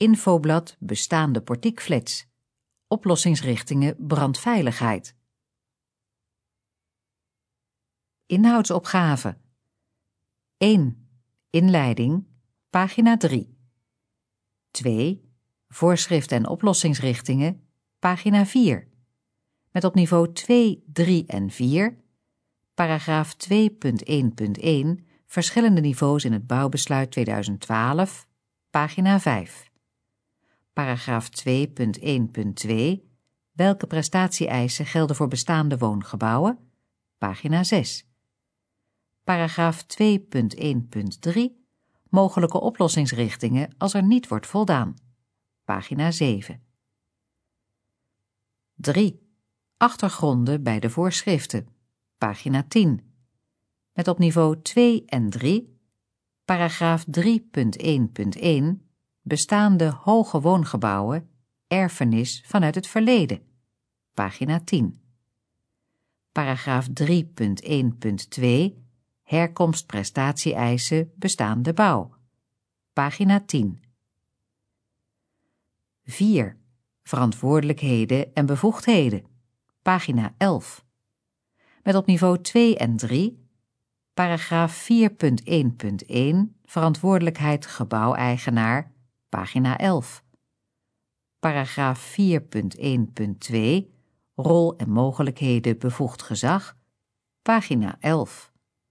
Infoblad bestaande portiekflats. Oplossingsrichtingen brandveiligheid. Inhoudsopgave 1. Inleiding, pagina 3. 2. Voorschriften en oplossingsrichtingen, pagina 4. Met op niveau 2, 3 en 4, paragraaf 2.1.1, verschillende niveaus in het bouwbesluit 2012, pagina 5. Paragraaf 2.1.2, welke prestatie-eisen gelden voor bestaande woongebouwen, pagina 6. Paragraaf 2.1.3, mogelijke oplossingsrichtingen als er niet wordt voldaan, pagina 7. 3. Achtergronden bij de voorschriften, pagina 10. Met op niveau 2 en 3, paragraaf 3.1.1, bestaande hoge woongebouwen, erfenis vanuit het verleden, pagina 10. Paragraaf 3.1.2, herkomst prestatie-eisen bestaande bouw, pagina 10. 4. Verantwoordelijkheden en bevoegdheden, pagina 11. Met op niveau 2 en 3, paragraaf 4.1.1, verantwoordelijkheid gebouweigenaar, pagina 11. Paragraaf 4.1.2, rol en mogelijkheden bevoegd gezag, pagina 11.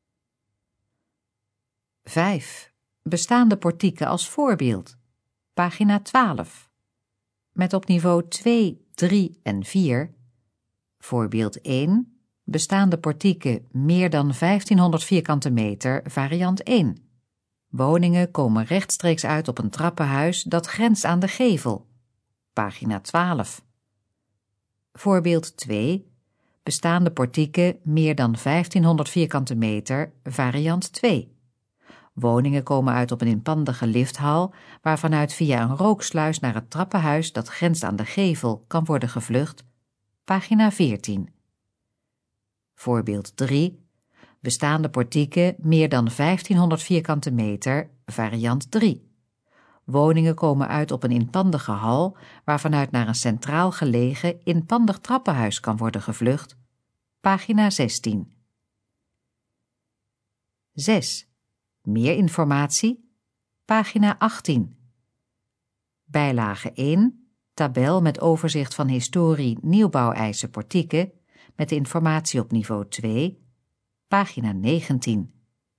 5. Bestaande portieken als voorbeeld, pagina 12. Met op niveau 2, 3 en 4, voorbeeld 1, bestaande portieken meer dan 1500 vierkante meter, variant 1. Woningen komen rechtstreeks uit op een trappenhuis dat grenst aan de gevel, pagina 12. Voorbeeld 2, bestaande portieken meer dan 1500 vierkante meter, variant 2. Woningen komen uit op een inpandige lifthal, waarvanuit via een rooksluis naar het trappenhuis dat grenst aan de gevel kan worden gevlucht, pagina 14. Voorbeeld 3, bestaande portieken meer dan 1500 vierkante meter, variant 3. Woningen komen uit op een inpandige hal, waarvanuit naar een centraal gelegen inpandig trappenhuis kan worden gevlucht, pagina 16. 6. Meer informatie, pagina 18. Bijlage 1, tabel met overzicht van historie nieuwbouweisen portieken, met de informatie op niveau 2, pagina 19.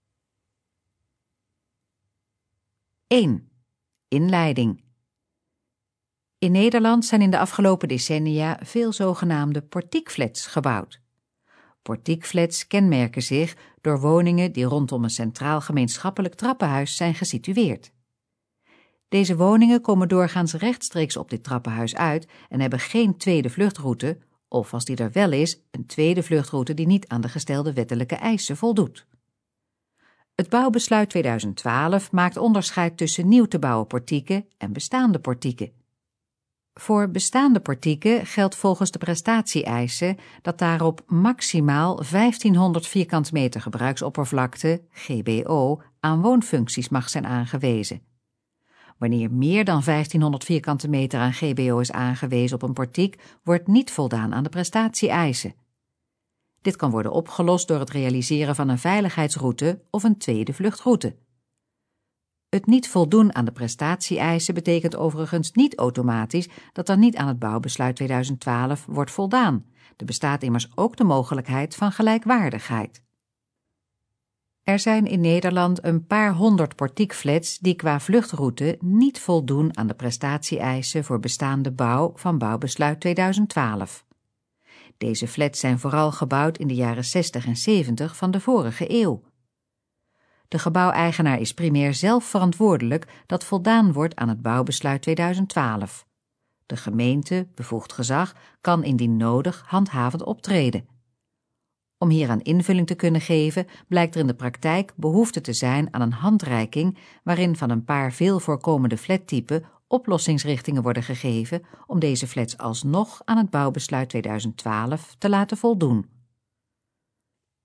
1. Inleiding. In Nederland zijn in de afgelopen decennia veel zogenaamde portiekflats gebouwd. Portiekflats kenmerken zich door woningen die rondom een centraal gemeenschappelijk trappenhuis zijn gesitueerd. Deze woningen komen doorgaans rechtstreeks op dit trappenhuis uit en hebben geen tweede vluchtroute, of als die er wel is, een tweede vluchtroute die niet aan de gestelde wettelijke eisen voldoet. Het bouwbesluit 2012 maakt onderscheid tussen nieuw te bouwen portieken en bestaande portieken. Voor bestaande portieken geldt volgens de prestatie-eisen dat daarop maximaal 1500 vierkante meter gebruiksoppervlakte, GBO, aan woonfuncties mag zijn aangewezen. Wanneer meer dan 1500 vierkante meter aan GBO is aangewezen op een portiek, wordt niet voldaan aan de prestatie-eisen. Dit kan worden opgelost door het realiseren van een veiligheidsroute of een tweede vluchtroute. Het niet voldoen aan de prestatie-eisen betekent overigens niet automatisch dat er niet aan het bouwbesluit 2012 wordt voldaan. Er bestaat immers ook de mogelijkheid van gelijkwaardigheid. Er zijn in Nederland een paar honderd portiekflats die qua vluchtroute niet voldoen aan de prestatie-eisen voor bestaande bouw van bouwbesluit 2012. Deze flats zijn vooral gebouwd in de jaren 60 en 70 van de vorige eeuw. De gebouweigenaar is primair zelf verantwoordelijk dat voldaan wordt aan het bouwbesluit 2012. De gemeente, bevoegd gezag, kan indien nodig handhavend optreden. Om hieraan invulling te kunnen geven, blijkt er in de praktijk behoefte te zijn aan een handreiking waarin van een paar veel voorkomende flattypen oplossingsrichtingen worden gegeven om deze flats alsnog aan het bouwbesluit 2012 te laten voldoen.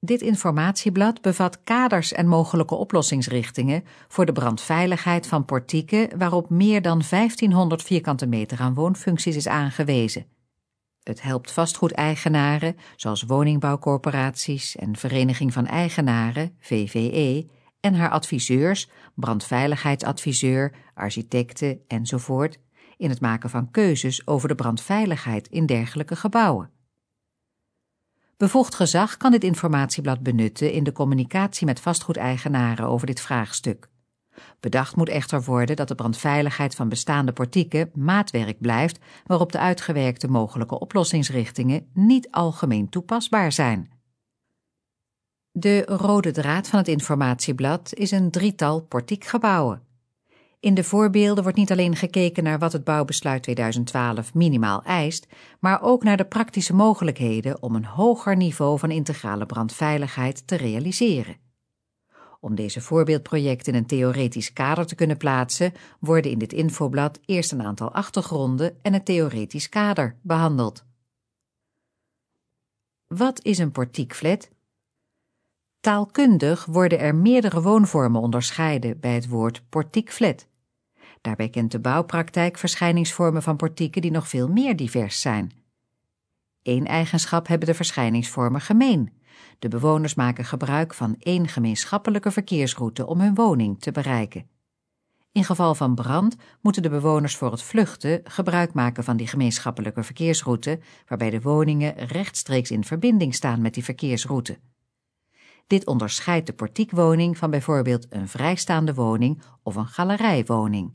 Dit informatieblad bevat kaders en mogelijke oplossingsrichtingen voor de brandveiligheid van portieken waarop meer dan 1500 vierkante meter aan woonfuncties is aangewezen. Het helpt vastgoedeigenaren, zoals woningbouwcorporaties en Vereniging van Eigenaren, VVE, en haar adviseurs, brandveiligheidsadviseur, architecten enzovoort, in het maken van keuzes over de brandveiligheid in dergelijke gebouwen. Bevoegd gezag kan dit informatieblad benutten in de communicatie met vastgoedeigenaren over dit vraagstuk. Bedacht moet echter worden dat de brandveiligheid van bestaande portieken maatwerk blijft waarop de uitgewerkte mogelijke oplossingsrichtingen niet algemeen toepasbaar zijn. De rode draad van het informatieblad is een drietal portiekgebouwen. In de voorbeelden wordt niet alleen gekeken naar wat het bouwbesluit 2012 minimaal eist, maar ook naar de praktische mogelijkheden om een hoger niveau van integrale brandveiligheid te realiseren. Om deze voorbeeldprojecten in een theoretisch kader te kunnen plaatsen, worden in dit infoblad eerst een aantal achtergronden en het theoretisch kader behandeld. Wat is een portiekflat? Taalkundig worden er meerdere woonvormen onderscheiden bij het woord portiekflat. Daarbij kent de bouwpraktijk verschijningsvormen van portieken die nog veel meer divers zijn. Eén eigenschap hebben de verschijningsvormen gemeen. De bewoners maken gebruik van één gemeenschappelijke verkeersroute om hun woning te bereiken. In geval van brand moeten de bewoners voor het vluchten gebruik maken van die gemeenschappelijke verkeersroute, waarbij de woningen rechtstreeks in verbinding staan met die verkeersroute. Dit onderscheidt de portiekwoning van bijvoorbeeld een vrijstaande woning of een galerijwoning.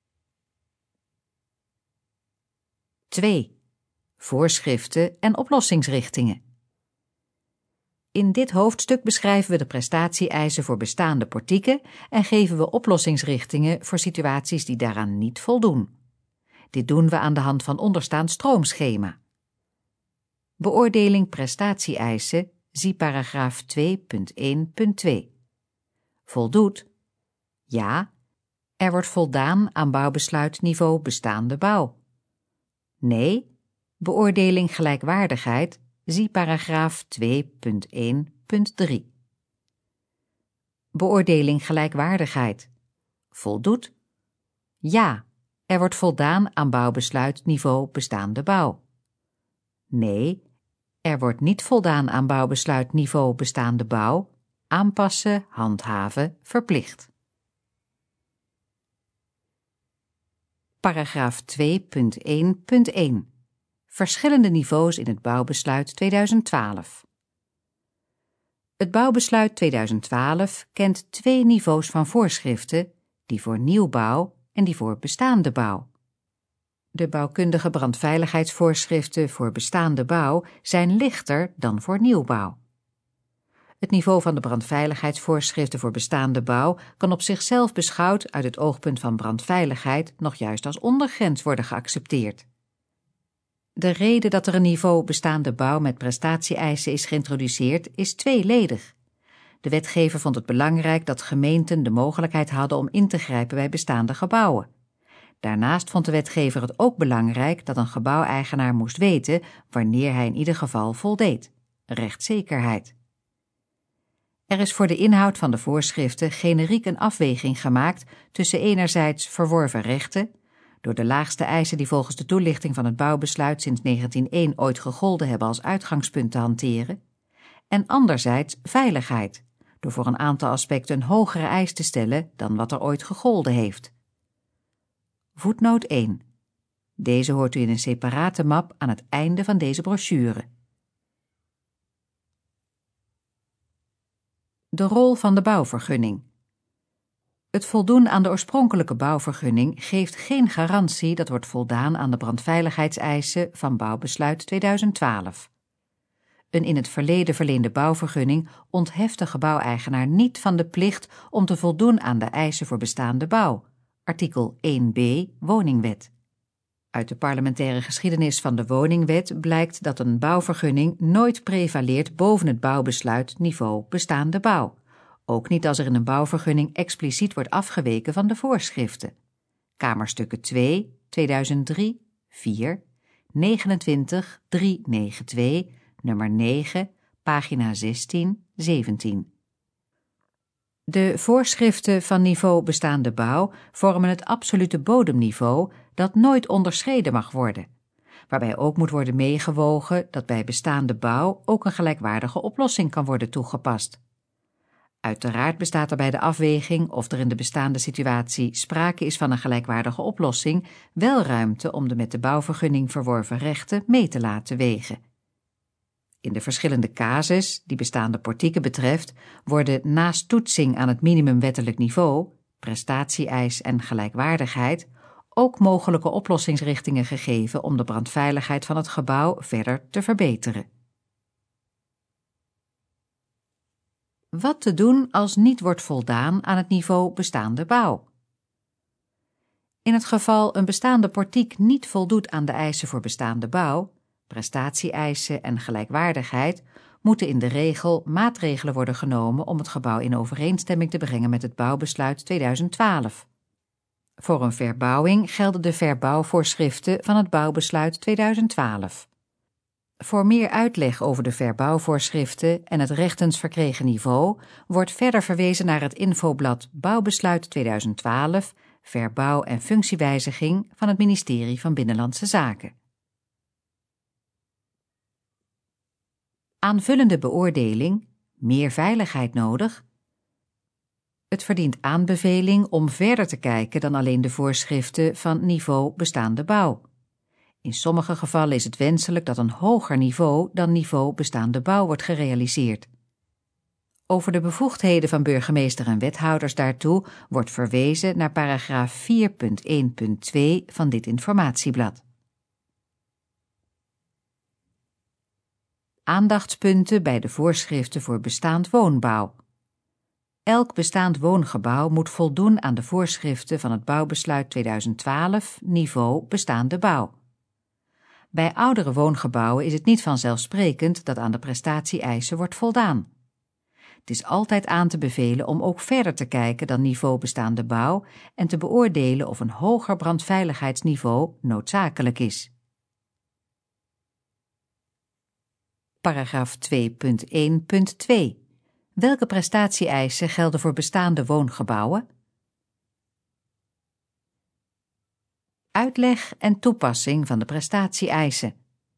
2. Voorschriften en oplossingsrichtingen. In dit hoofdstuk beschrijven we de prestatie-eisen voor bestaande portieken en geven we oplossingsrichtingen voor situaties die daaraan niet voldoen. Dit doen we aan de hand van onderstaand stroomschema. Beoordeling prestatie-eisen, zie paragraaf 2.1.2. Voldoet? Ja, er wordt voldaan aan bouwbesluit niveau bestaande bouw. Nee, beoordeling gelijkwaardigheid, zie paragraaf 2.1.3. Beoordeling gelijkwaardigheid. Voldoet? Ja, er wordt voldaan aan bouwbesluit niveau bestaande bouw. Nee, er wordt niet voldaan aan bouwbesluit niveau bestaande bouw, aanpassen, handhaven, verplicht. Paragraaf 2.1.1. Verschillende niveaus in het bouwbesluit 2012. Het bouwbesluit 2012 kent 2 niveaus van voorschriften, die voor nieuwbouw en die voor bestaande bouw. De bouwkundige brandveiligheidsvoorschriften voor bestaande bouw zijn lichter dan voor nieuwbouw. Het niveau van de brandveiligheidsvoorschriften voor bestaande bouw kan op zichzelf beschouwd uit het oogpunt van brandveiligheid nog juist als ondergrens worden geaccepteerd. De reden dat er een niveau bestaande bouw met prestatie-eisen is geïntroduceerd is tweeledig. De wetgever vond het belangrijk dat gemeenten de mogelijkheid hadden om in te grijpen bij bestaande gebouwen. Daarnaast vond de wetgever het ook belangrijk dat een gebouweigenaar moest weten wanneer hij in ieder geval voldeed. Rechtszekerheid. Er is voor de inhoud van de voorschriften generiek een afweging gemaakt tussen enerzijds verworven rechten, door de laagste eisen die volgens de toelichting van het bouwbesluit sinds 1901 ooit gegolden hebben als uitgangspunt te hanteren, en anderzijds veiligheid, door voor een aantal aspecten een hogere eis te stellen dan wat er ooit gegolden heeft. Voetnoot 1. Deze hoort u in een separate map aan het einde van deze brochure. De rol van de bouwvergunning. Het voldoen aan de oorspronkelijke bouwvergunning geeft geen garantie dat wordt voldaan aan de brandveiligheidseisen van bouwbesluit 2012. Een in het verleden verleende bouwvergunning ontheft de gebouweigenaar niet van de plicht om te voldoen aan de eisen voor bestaande bouw. Artikel 1b Woningwet. Uit de parlementaire geschiedenis van de Woningwet blijkt dat een bouwvergunning nooit prevaleert boven het bouwbesluit niveau bestaande bouw. Ook niet als er in een bouwvergunning expliciet wordt afgeweken van de voorschriften. Kamerstukken 2, 2003, 4, 29, 392, nummer 9, pagina 16, 17. De voorschriften van niveau bestaande bouw vormen het absolute bodemniveau dat nooit onderschreden mag worden, waarbij ook moet worden meegewogen dat bij bestaande bouw ook een gelijkwaardige oplossing kan worden toegepast. Uiteraard bestaat er bij de afweging of er in de bestaande situatie sprake is van een gelijkwaardige oplossing wel ruimte om de met de bouwvergunning verworven rechten mee te laten wegen. In de verschillende casus die bestaande portieken betreft worden naast toetsing aan het minimumwettelijk niveau, prestatie-eis en gelijkwaardigheid ook mogelijke oplossingsrichtingen gegeven om de brandveiligheid van het gebouw verder te verbeteren. Wat te doen als niet wordt voldaan aan het niveau bestaande bouw? In het geval een bestaande portiek niet voldoet aan de eisen voor bestaande bouw, prestatie-eisen en gelijkwaardigheid, moeten in de regel maatregelen worden genomen om het gebouw in overeenstemming te brengen met het bouwbesluit 2012. Voor een verbouwing gelden de verbouwvoorschriften van het bouwbesluit 2012. Voor meer uitleg over de verbouwvoorschriften en het rechtens verkregen niveau wordt verder verwezen naar het infoblad Bouwbesluit 2012, Verbouw en Functiewijziging van het ministerie van Binnenlandse Zaken. Aanvullende beoordeling, meer veiligheid nodig. Het verdient aanbeveling om verder te kijken dan alleen de voorschriften van niveau bestaande bouw. In sommige gevallen is het wenselijk dat een hoger niveau dan niveau bestaande bouw wordt gerealiseerd. Over de bevoegdheden van burgemeester en wethouders daartoe wordt verwezen naar paragraaf 4.1.2 van dit informatieblad. Aandachtspunten bij de voorschriften voor bestaand woonbouw. Elk bestaand woongebouw moet voldoen aan de voorschriften van het bouwbesluit 2012, niveau bestaande bouw. Bij oudere woongebouwen is het niet vanzelfsprekend dat aan de prestatie-eisen wordt voldaan. Het is altijd aan te bevelen om ook verder te kijken dan niveau bestaande bouw en te beoordelen of een hoger brandveiligheidsniveau noodzakelijk is. Paragraaf 2.1.2. Welke prestatie-eisen gelden voor bestaande woongebouwen? Uitleg en toepassing van de prestatie-eisen.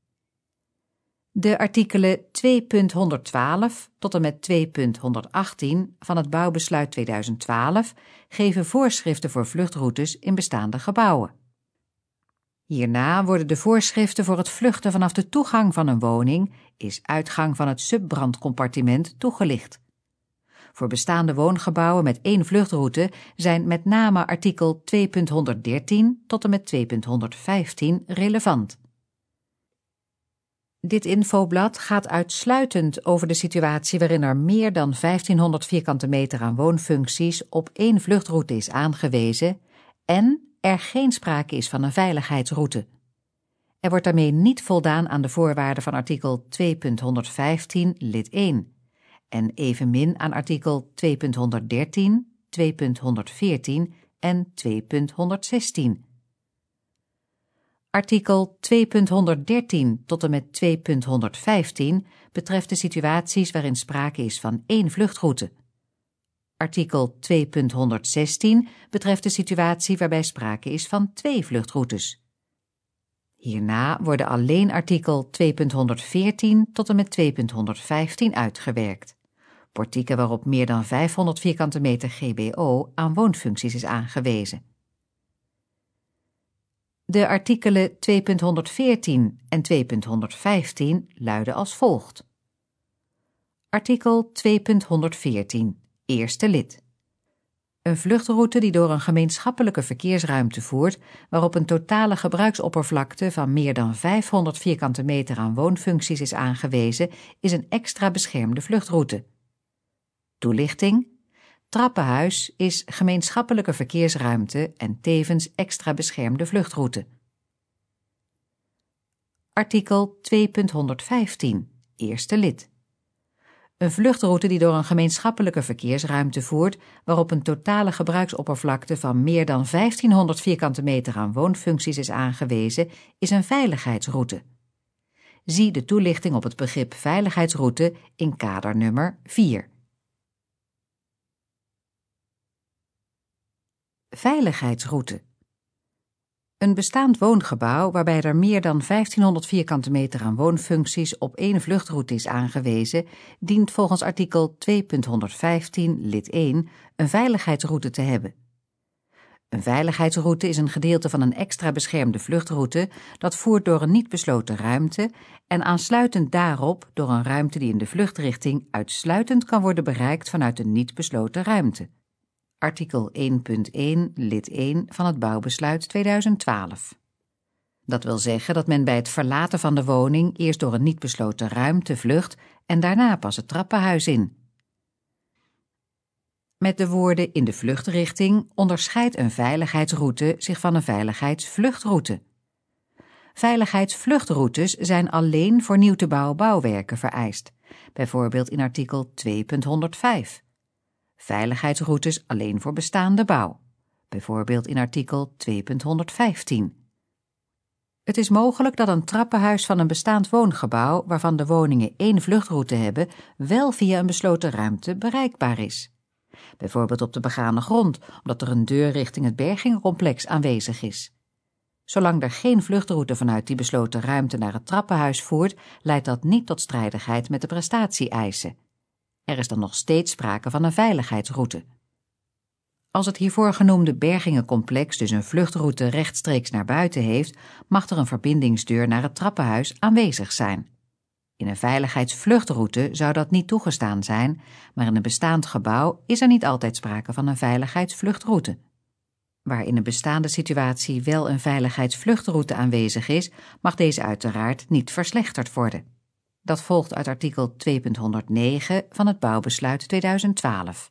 De artikelen 2.112 tot en met 2.118 van het bouwbesluit 2012 geven voorschriften voor vluchtroutes in bestaande gebouwen. Hierna worden de voorschriften voor het vluchten vanaf de toegang van een woning, is uitgang van het subbrandcompartiment, toegelicht. Voor bestaande woongebouwen met één vluchtroute zijn met name artikel 2.113 tot en met 2.115 relevant. Dit infoblad gaat uitsluitend over de situatie waarin er meer dan 1500 vierkante meter aan woonfuncties op één vluchtroute is aangewezen en er geen sprake is van een veiligheidsroute. Er wordt daarmee niet voldaan aan de voorwaarden van artikel 2.115 lid 1 en evenmin aan artikel 2.113, 2.114 en 2.116. Artikel 2.113 tot en met 2.115 betreft de situaties waarin sprake is van één vluchtroute. Artikel 2.116 betreft de situatie waarbij sprake is van twee vluchtroutes. Hierna worden alleen artikel 2.114 tot en met 2.115 uitgewerkt. Portieken waarop meer dan 500 vierkante meter GBO aan woonfuncties is aangewezen. De artikelen 2.114 en 2.115 luiden als volgt. Artikel 2.114, eerste lid. Een vluchtroute die door een gemeenschappelijke verkeersruimte voert, waarop een totale gebruiksoppervlakte van meer dan 500 vierkante meter aan woonfuncties is aangewezen, is een extra beschermde vluchtroute. Toelichting: trappenhuis is gemeenschappelijke verkeersruimte en tevens extra beschermde vluchtroute. Artikel 2.115, eerste lid. Een vluchtroute die door een gemeenschappelijke verkeersruimte voert, waarop een totale gebruiksoppervlakte van meer dan 1500 vierkante meter aan woonfuncties is aangewezen, is een veiligheidsroute. Zie de toelichting op het begrip veiligheidsroute in kadernummer 4. Veiligheidsroute. Een bestaand woongebouw waarbij er meer dan 1500 vierkante meter aan woonfuncties op één vluchtroute is aangewezen, dient volgens artikel 2.115 lid 1 een veiligheidsroute te hebben. Een veiligheidsroute is een gedeelte van een extra beschermde vluchtroute dat voert door een niet besloten ruimte en aansluitend daarop door een ruimte die in de vluchtrichting uitsluitend kan worden bereikt vanuit een niet besloten ruimte. Artikel 1.1 lid 1 van het Bouwbesluit 2012. Dat wil zeggen dat men bij het verlaten van de woning eerst door een niet besloten ruimte vlucht en daarna pas het trappenhuis in. Met de woorden in de vluchtrichting onderscheidt een veiligheidsroute zich van een veiligheidsvluchtroute. Veiligheidsvluchtroutes zijn alleen voor nieuw te bouwen bouwwerken vereist, bijvoorbeeld in artikel 2.105. Veiligheidsroutes alleen voor bestaande bouw, bijvoorbeeld in artikel 2.115. Het is mogelijk dat een trappenhuis van een bestaand woongebouw, waarvan de woningen één vluchtroute hebben, wel via een besloten ruimte bereikbaar is. Bijvoorbeeld op de begane grond, omdat er een deur richting het bergingencomplex aanwezig is. Zolang er geen vluchtroute vanuit die besloten ruimte naar het trappenhuis voert, leidt dat niet tot strijdigheid met de prestatie-eisen. Er is dan nog steeds sprake van een veiligheidsroute. Als het hiervoor genoemde bergingencomplex dus een vluchtroute rechtstreeks naar buiten heeft, mag er een verbindingsdeur naar het trappenhuis aanwezig zijn. In een veiligheidsvluchtroute zou dat niet toegestaan zijn, maar in een bestaand gebouw is er niet altijd sprake van een veiligheidsvluchtroute. Waar in een bestaande situatie wel een veiligheidsvluchtroute aanwezig is, mag deze uiteraard niet verslechterd worden. Dat volgt uit artikel 2.109 van het Bouwbesluit 2012.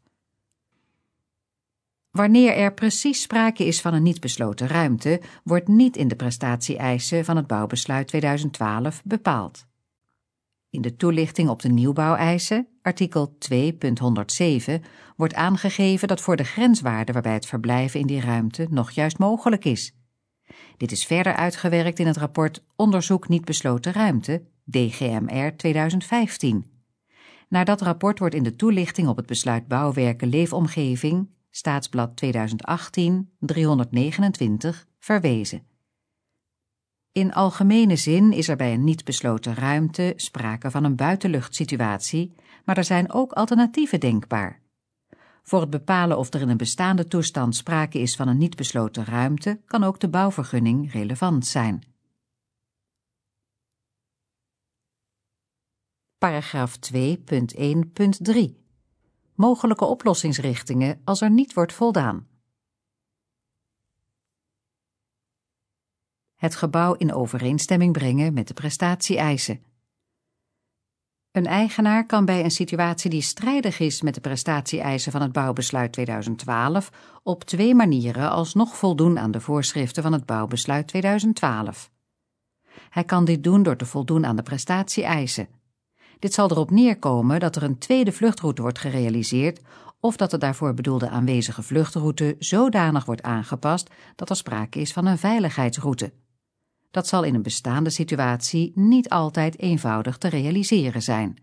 Wanneer er precies sprake is van een niet besloten ruimte, wordt niet in de prestatie-eisen van het Bouwbesluit 2012 bepaald. In de toelichting op de nieuwbouweisen, artikel 2.107, wordt aangegeven dat voor de grenswaarde waarbij het verblijven in die ruimte nog juist mogelijk is. Dit is verder uitgewerkt in het rapport Onderzoek niet besloten ruimte, DGMR 2015. Naar dat rapport wordt in de toelichting op het besluit bouwwerken leefomgeving, Staatsblad 2018, 329, verwezen. In algemene zin is er bij een niet besloten ruimte sprake van een buitenluchtsituatie, maar er zijn ook alternatieven denkbaar. Voor het bepalen of er in een bestaande toestand sprake is van een niet besloten ruimte, kan ook de bouwvergunning relevant zijn. Paragraaf 2.1.3. Mogelijke oplossingsrichtingen als er niet wordt voldaan. Het gebouw in overeenstemming brengen met de prestatie-eisen. Een eigenaar kan bij een situatie die strijdig is met de prestatie-eisen van het Bouwbesluit 2012 op 2 manieren alsnog voldoen aan de voorschriften van het Bouwbesluit 2012. Hij kan dit doen door te voldoen aan de prestatie-eisen. Dit zal erop neerkomen dat er een tweede vluchtroute wordt gerealiseerd of dat de daarvoor bedoelde aanwezige vluchtroute zodanig wordt aangepast dat er sprake is van een veiligheidsroute. Dat zal in een bestaande situatie niet altijd eenvoudig te realiseren zijn.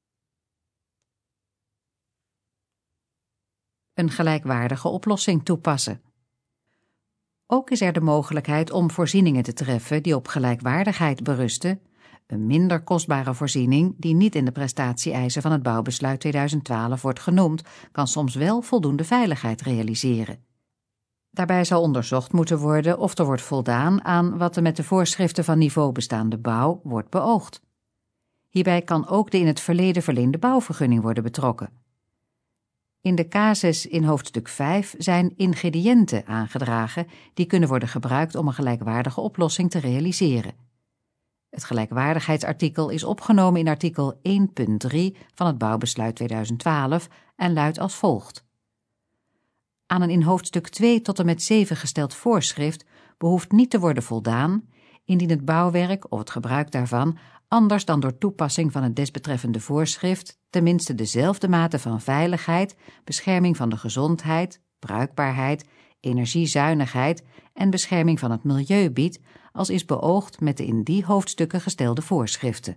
Een gelijkwaardige oplossing toepassen. Ook is er de mogelijkheid om voorzieningen te treffen die op gelijkwaardigheid berusten. Een minder kostbare voorziening, die niet in de prestatie-eisen van het Bouwbesluit 2012 wordt genoemd, kan soms wel voldoende veiligheid realiseren. Daarbij zal onderzocht moeten worden of er wordt voldaan aan wat er met de voorschriften van niveau bestaande bouw wordt beoogd. Hierbij kan ook de in het verleden verleende bouwvergunning worden betrokken. In de casus in hoofdstuk 5 zijn ingrediënten aangedragen die kunnen worden gebruikt om een gelijkwaardige oplossing te realiseren. Het gelijkwaardigheidsartikel is opgenomen in artikel 1.3 van het Bouwbesluit 2012 en luidt als volgt. Aan een in hoofdstuk 2 tot en met 7 gesteld voorschrift behoeft niet te worden voldaan, indien het bouwwerk of het gebruik daarvan anders dan door toepassing van het desbetreffende voorschrift tenminste dezelfde mate van veiligheid, bescherming van de gezondheid, bruikbaarheid, energiezuinigheid en bescherming van het milieu biedt als is beoogd met de in die hoofdstukken gestelde voorschriften.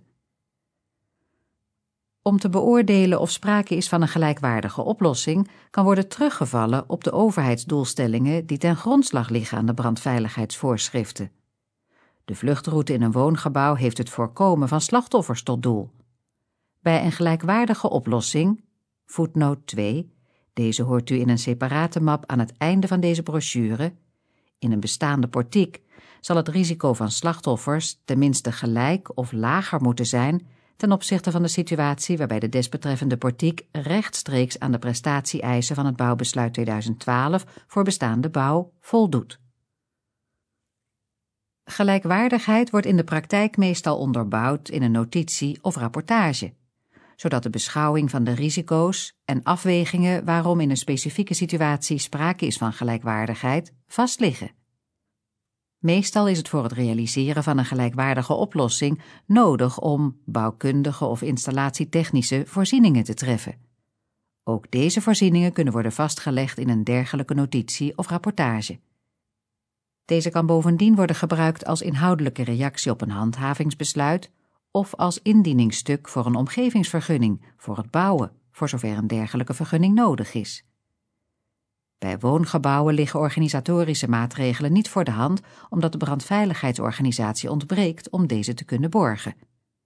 Om te beoordelen of sprake is van een gelijkwaardige oplossing, kan worden teruggevallen op de overheidsdoelstellingen die ten grondslag liggen aan de brandveiligheidsvoorschriften. De vluchtroute in een woongebouw heeft het voorkomen van slachtoffers tot doel. Bij een gelijkwaardige oplossing, voetnoot 2, deze hoort u in een separate map aan het einde van deze brochure, in een bestaande portiek zal het risico van slachtoffers tenminste gelijk of lager moeten zijn ten opzichte van de situatie waarbij de desbetreffende portiek rechtstreeks aan de prestatie-eisen van het bouwbesluit 2012 voor bestaande bouw voldoet. Gelijkwaardigheid wordt in de praktijk meestal onderbouwd in een notitie of rapportage, zodat de beschouwing van de risico's en afwegingen waarom in een specifieke situatie sprake is van gelijkwaardigheid vastliggen. Meestal is het voor het realiseren van een gelijkwaardige oplossing nodig om bouwkundige of installatietechnische voorzieningen te treffen. Ook deze voorzieningen kunnen worden vastgelegd in een dergelijke notitie of rapportage. Deze kan bovendien worden gebruikt als inhoudelijke reactie op een handhavingsbesluit of als indieningsstuk voor een omgevingsvergunning voor het bouwen, voor zover een dergelijke vergunning nodig is. Bij woongebouwen liggen organisatorische maatregelen niet voor de hand, omdat de brandveiligheidsorganisatie ontbreekt om deze te kunnen borgen.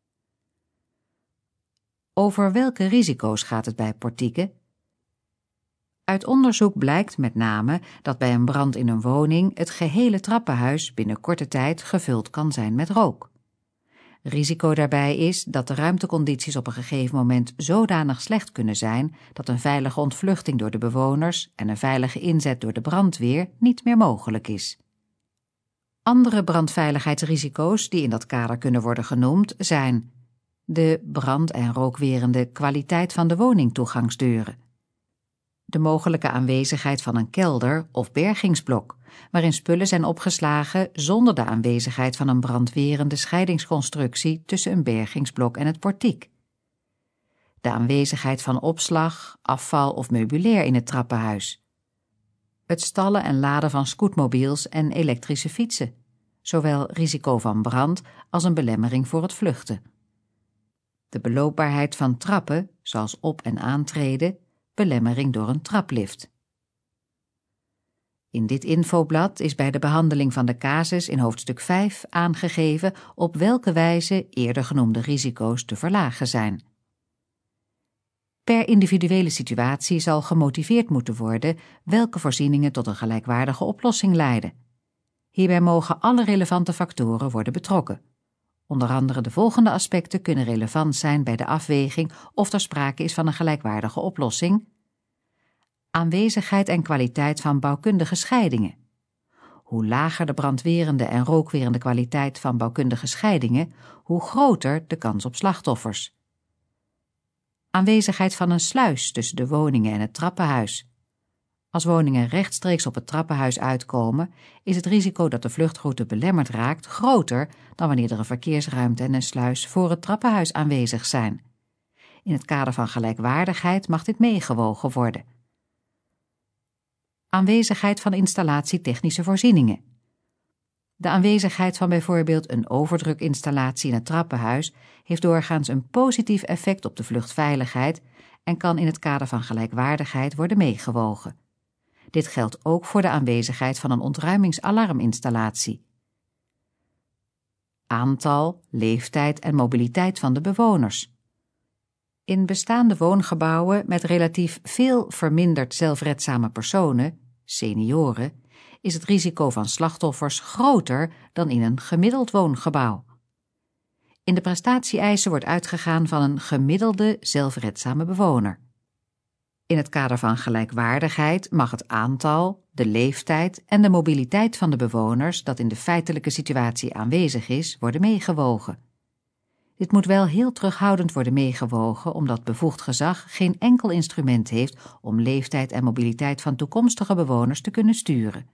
Over welke risico's gaat het bij portieken? Uit onderzoek blijkt met name dat bij een brand in een woning het gehele trappenhuis binnen korte tijd gevuld kan zijn met rook. Risico daarbij is dat de ruimtecondities op een gegeven moment zodanig slecht kunnen zijn dat een veilige ontvluchting door de bewoners en een veilige inzet door de brandweer niet meer mogelijk is. Andere brandveiligheidsrisico's die in dat kader kunnen worden genoemd zijn de brand- en rookwerende kwaliteit van de woningtoegangsdeuren, de mogelijke aanwezigheid van een kelder of bergingsblok, waarin spullen zijn opgeslagen zonder de aanwezigheid van een brandwerende scheidingsconstructie tussen een bergingsblok en het portiek. De aanwezigheid van opslag, afval of meubilair in het trappenhuis. Het stallen en laden van scootmobiels en elektrische fietsen. Zowel risico van brand als een belemmering voor het vluchten. De beloopbaarheid van trappen, zoals op- en aantreden, belemmering door een traplift. In dit infoblad is bij de behandeling van de casus in hoofdstuk 5 aangegeven op welke wijze eerder genoemde risico's te verlagen zijn. Per individuele situatie zal gemotiveerd moeten worden welke voorzieningen tot een gelijkwaardige oplossing leiden. Hierbij mogen alle relevante factoren worden betrokken. Onder andere de volgende aspecten kunnen relevant zijn bij de afweging of er sprake is van een gelijkwaardige oplossing. Aanwezigheid en kwaliteit van bouwkundige scheidingen. Hoe lager de brandwerende en rookwerende kwaliteit van bouwkundige scheidingen, hoe groter de kans op slachtoffers. Aanwezigheid van een sluis tussen de woningen en het trappenhuis. Als woningen rechtstreeks op het trappenhuis uitkomen, is het risico dat de vluchtroute belemmerd raakt groter dan wanneer er een verkeersruimte en een sluis voor het trappenhuis aanwezig zijn. In het kader van gelijkwaardigheid mag dit meegewogen worden. Aanwezigheid van installatietechnische voorzieningen. De aanwezigheid van bijvoorbeeld een overdrukinstallatie in het trappenhuis heeft doorgaans een positief effect op de vluchtveiligheid en kan in het kader van gelijkwaardigheid worden meegewogen. Dit geldt ook voor de aanwezigheid van een ontruimingsalarminstallatie. Aantal, leeftijd en mobiliteit van de bewoners. In bestaande woongebouwen met relatief veel verminderd zelfredzame personen, senioren, is het risico van slachtoffers groter dan in een gemiddeld woongebouw. In de prestatie-eisen wordt uitgegaan van een gemiddelde zelfredzame bewoner. In het kader van gelijkwaardigheid mag het aantal, de leeftijd en de mobiliteit van de bewoners dat in de feitelijke situatie aanwezig is, worden meegewogen. Dit moet wel heel terughoudend worden meegewogen, omdat bevoegd gezag geen enkel instrument heeft om leeftijd en mobiliteit van toekomstige bewoners te kunnen sturen.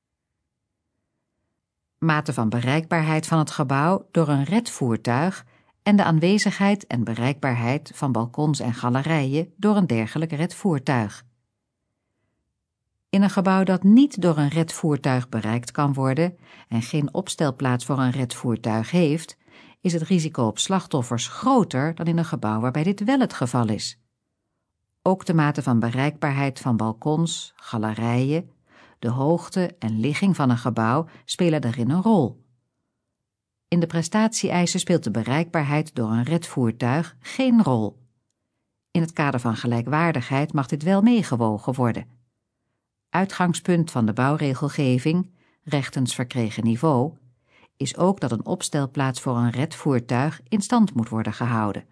Mate van bereikbaarheid van het gebouw door een redvoertuig en de aanwezigheid en bereikbaarheid van balkons en galerijen door een dergelijk redvoertuig. In een gebouw dat niet door een redvoertuig bereikt kan worden en geen opstelplaats voor een redvoertuig heeft, is het risico op slachtoffers groter dan in een gebouw waarbij dit wel het geval is. Ook de mate van bereikbaarheid van balkons, galerijen, de hoogte en ligging van een gebouw spelen daarin een rol. In de prestatie-eisen speelt de bereikbaarheid door een redvoertuig geen rol. In het kader van gelijkwaardigheid mag dit wel meegewogen worden. Uitgangspunt van de bouwregelgeving, rechtens verkregen niveau, is ook dat een opstelplaats voor een redvoertuig in stand moet worden gehouden.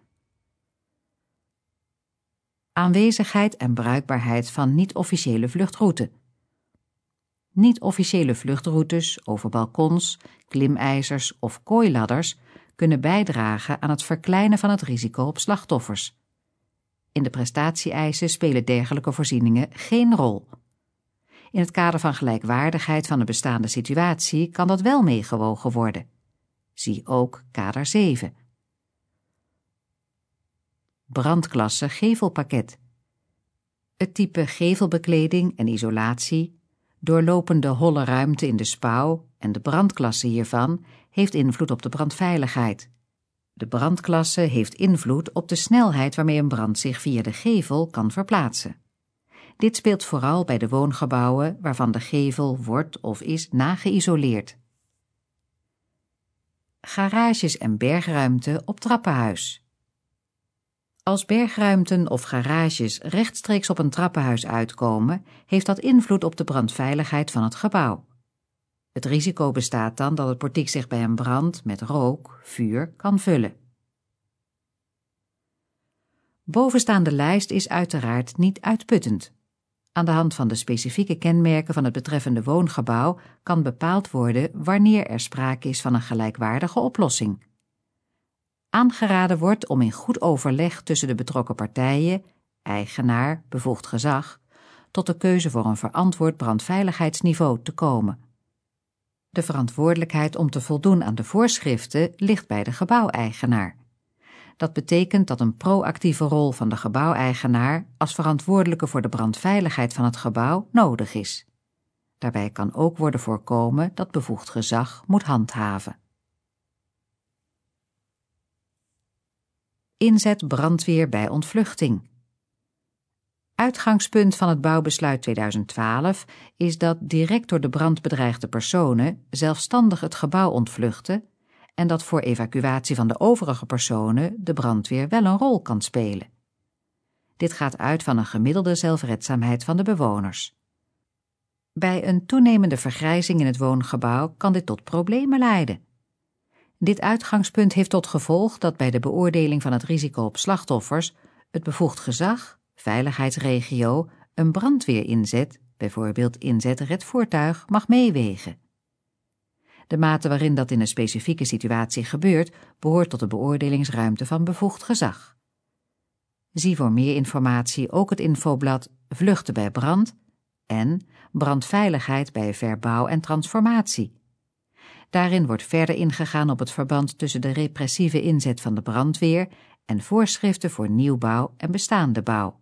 Aanwezigheid en bruikbaarheid van niet-officiële vluchtroute. Niet-officiële vluchtroutes over balkons, klimijzers of kooiladders kunnen bijdragen aan het verkleinen van het risico op slachtoffers. In de prestatie-eisen spelen dergelijke voorzieningen geen rol. In het kader van gelijkwaardigheid van de bestaande situatie kan dat wel meegewogen worden. Zie ook kader 7. Brandklasse gevelpakket. Het type gevelbekleding en isolatie, doorlopende holle ruimte in de spouw en de brandklasse hiervan heeft invloed op de brandveiligheid. De brandklasse heeft invloed op de snelheid waarmee een brand zich via de gevel kan verplaatsen. Dit speelt vooral bij de woongebouwen waarvan de gevel wordt of is nageïsoleerd. Garages en bergruimte op trappenhuis. Als bergruimten of garages rechtstreeks op een trappenhuis uitkomen, heeft dat invloed op de brandveiligheid van het gebouw. Het risico bestaat dan dat het portiek zich bij een brand met rook, vuur kan vullen. Bovenstaande lijst is uiteraard niet uitputtend. Aan de hand van de specifieke kenmerken van het betreffende woongebouw kan bepaald worden wanneer er sprake is van een gelijkwaardige oplossing. Aangeraden wordt om in goed overleg tussen de betrokken partijen, eigenaar, bevoegd gezag, tot de keuze voor een verantwoord brandveiligheidsniveau te komen. De verantwoordelijkheid om te voldoen aan de voorschriften ligt bij de gebouweigenaar. Dat betekent dat een proactieve rol van de gebouweigenaar als verantwoordelijke voor de brandveiligheid van het gebouw nodig is. Daarbij kan ook worden voorkomen dat bevoegd gezag moet handhaven. Inzet brandweer bij ontvluchting. Uitgangspunt van het bouwbesluit 2012 is dat direct door de brand bedreigde personen zelfstandig het gebouw ontvluchten en dat voor evacuatie van de overige personen de brandweer wel een rol kan spelen. Dit gaat uit van een gemiddelde zelfredzaamheid van de bewoners. Bij een toenemende vergrijzing in het woongebouw kan dit tot problemen leiden. Dit uitgangspunt heeft tot gevolg dat bij de beoordeling van het risico op slachtoffers het bevoegd gezag, veiligheidsregio, een brandweerinzet, bijvoorbeeld inzet redvoertuig, mag meewegen. De mate waarin dat in een specifieke situatie gebeurt, behoort tot de beoordelingsruimte van bevoegd gezag. Zie voor meer informatie ook het infoblad Vluchten bij brand en Brandveiligheid bij verbouw en transformatie. Daarin wordt verder ingegaan op het verband tussen de repressieve inzet van de brandweer en voorschriften voor nieuwbouw en bestaande bouw.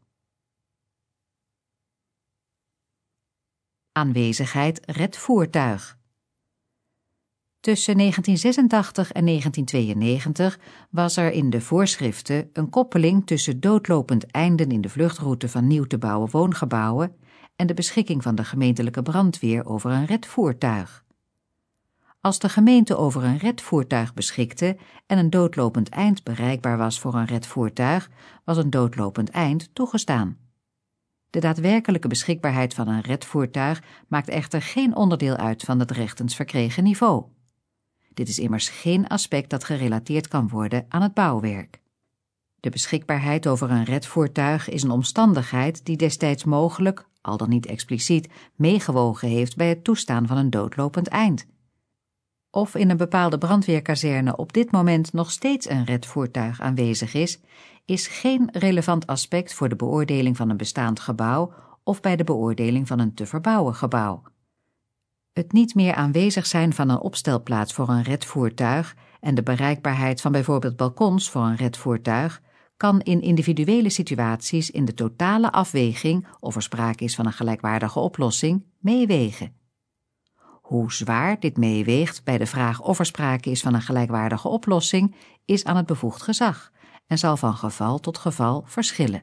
Aanwezigheid redvoertuig. Tussen 1986 en 1992 was er in de voorschriften een koppeling tussen doodlopend einden in de vluchtroute van nieuw te bouwen woongebouwen en de beschikking van de gemeentelijke brandweer over een redvoertuig. Als de gemeente over een redvoertuig beschikte en een doodlopend eind bereikbaar was voor een redvoertuig, was een doodlopend eind toegestaan. De daadwerkelijke beschikbaarheid van een redvoertuig maakt echter geen onderdeel uit van het rechtens verkregen niveau. Dit is immers geen aspect dat gerelateerd kan worden aan het bouwwerk. De beschikbaarheid over een redvoertuig is een omstandigheid die destijds mogelijk, al dan niet expliciet, meegewogen heeft bij het toestaan van een doodlopend eind. Of in een bepaalde brandweerkazerne op dit moment nog steeds een redvoertuig aanwezig is geen relevant aspect voor de beoordeling van een bestaand gebouw of bij de beoordeling van een te verbouwen gebouw. Het niet meer aanwezig zijn van een opstelplaats voor een redvoertuig en de bereikbaarheid van bijvoorbeeld balkons voor een redvoertuig kan in individuele situaties in de totale afweging of er sprake is van een gelijkwaardige oplossing meewegen. Hoe zwaar dit meeweegt bij de vraag of er sprake is van een gelijkwaardige oplossing is aan het bevoegd gezag en zal van geval tot geval verschillen.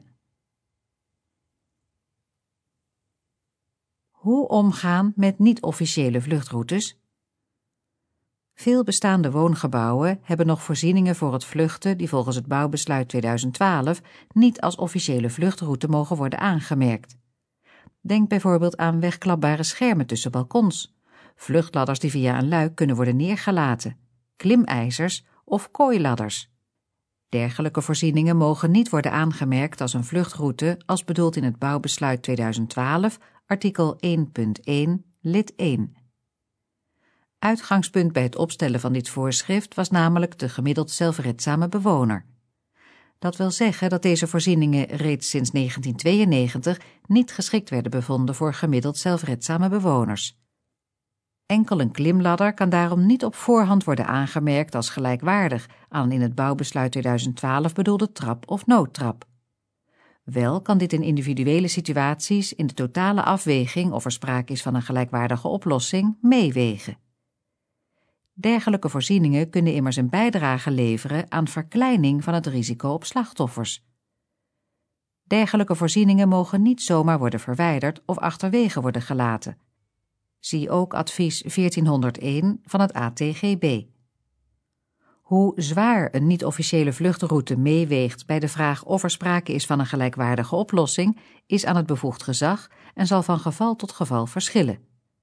Hoe omgaan met niet-officiële vluchtroutes? Veel bestaande woongebouwen hebben nog voorzieningen voor het vluchten die volgens het bouwbesluit 2012 niet als officiële vluchtroute mogen worden aangemerkt. Denk bijvoorbeeld aan wegklapbare schermen tussen balkons, vluchtladders die via een luik kunnen worden neergelaten, klimijzers of kooiladders. Dergelijke voorzieningen mogen niet worden aangemerkt als een vluchtroute als bedoeld in het bouwbesluit 2012, artikel 1.1, lid 1. Uitgangspunt bij het opstellen van dit voorschrift was namelijk de gemiddeld zelfredzame bewoner. Dat wil zeggen dat deze voorzieningen reeds sinds 1992 niet geschikt werden bevonden voor gemiddeld zelfredzame bewoners. Enkel een klimladder kan daarom niet op voorhand worden aangemerkt als gelijkwaardig aan in het bouwbesluit 2012 bedoelde trap of noodtrap. Wel kan dit in individuele situaties in de totale afweging of er sprake is van een gelijkwaardige oplossing meewegen. Dergelijke voorzieningen kunnen immers een bijdrage leveren aan verkleining van het risico op slachtoffers. Dergelijke voorzieningen mogen niet zomaar worden verwijderd of achterwege worden gelaten. Zie ook advies 1401 van het ATGB. Hoe zwaar een niet-officiële vluchtroute meeweegt bij de vraag of er sprake is van een gelijkwaardige oplossing, is aan het bevoegd gezag en zal van geval tot geval verschillen.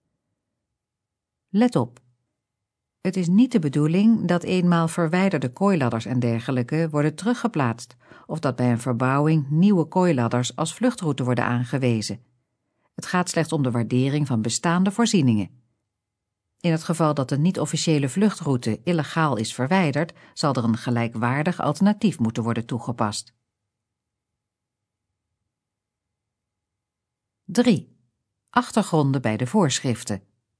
Let op. Het is niet de bedoeling dat eenmaal verwijderde kooiladders en dergelijke worden teruggeplaatst, of dat bij een verbouwing nieuwe kooiladders als vluchtroute worden aangewezen. Het gaat slechts om de waardering van bestaande voorzieningen. In het geval dat de niet-officiële vluchtroute illegaal is verwijderd, zal er een gelijkwaardig alternatief moeten worden toegepast. 3. Achtergronden bij de voorschriften.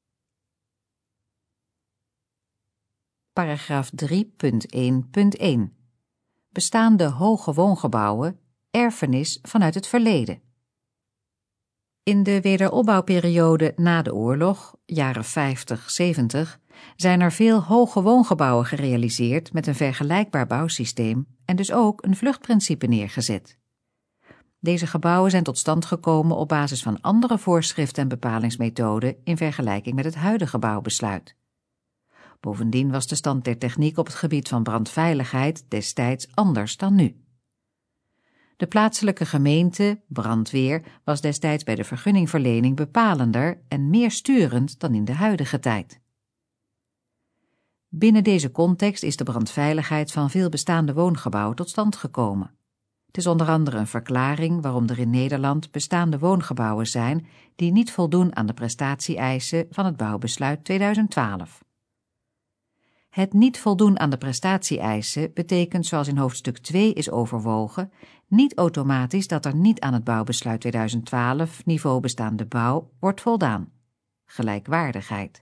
Paragraaf 3.1.1. Bestaande hoge woongebouwen, erfenis vanuit het verleden. In de wederopbouwperiode na de oorlog, jaren 50-70, zijn er veel hoge woongebouwen gerealiseerd met een vergelijkbaar bouwsysteem en dus ook een vluchtprincipe neergezet. Deze gebouwen zijn tot stand gekomen op basis van andere voorschriften en bepalingsmethoden in vergelijking met het huidige bouwbesluit. Bovendien was de stand der techniek op het gebied van brandveiligheid destijds anders dan nu. De plaatselijke gemeente, brandweer, was destijds bij de vergunningverlening bepalender en meer sturend dan in de huidige tijd. Binnen deze context is de brandveiligheid van veel bestaande woongebouwen tot stand gekomen. Het is onder andere een verklaring waarom er in Nederland bestaande woongebouwen zijn die niet voldoen aan de prestatie-eisen van het bouwbesluit 2012. Het niet voldoen aan de prestatie-eisen betekent, zoals in hoofdstuk 2 is overwogen, niet automatisch dat er niet aan het bouwbesluit 2012 niveau bestaande bouw wordt voldaan. Gelijkwaardigheid.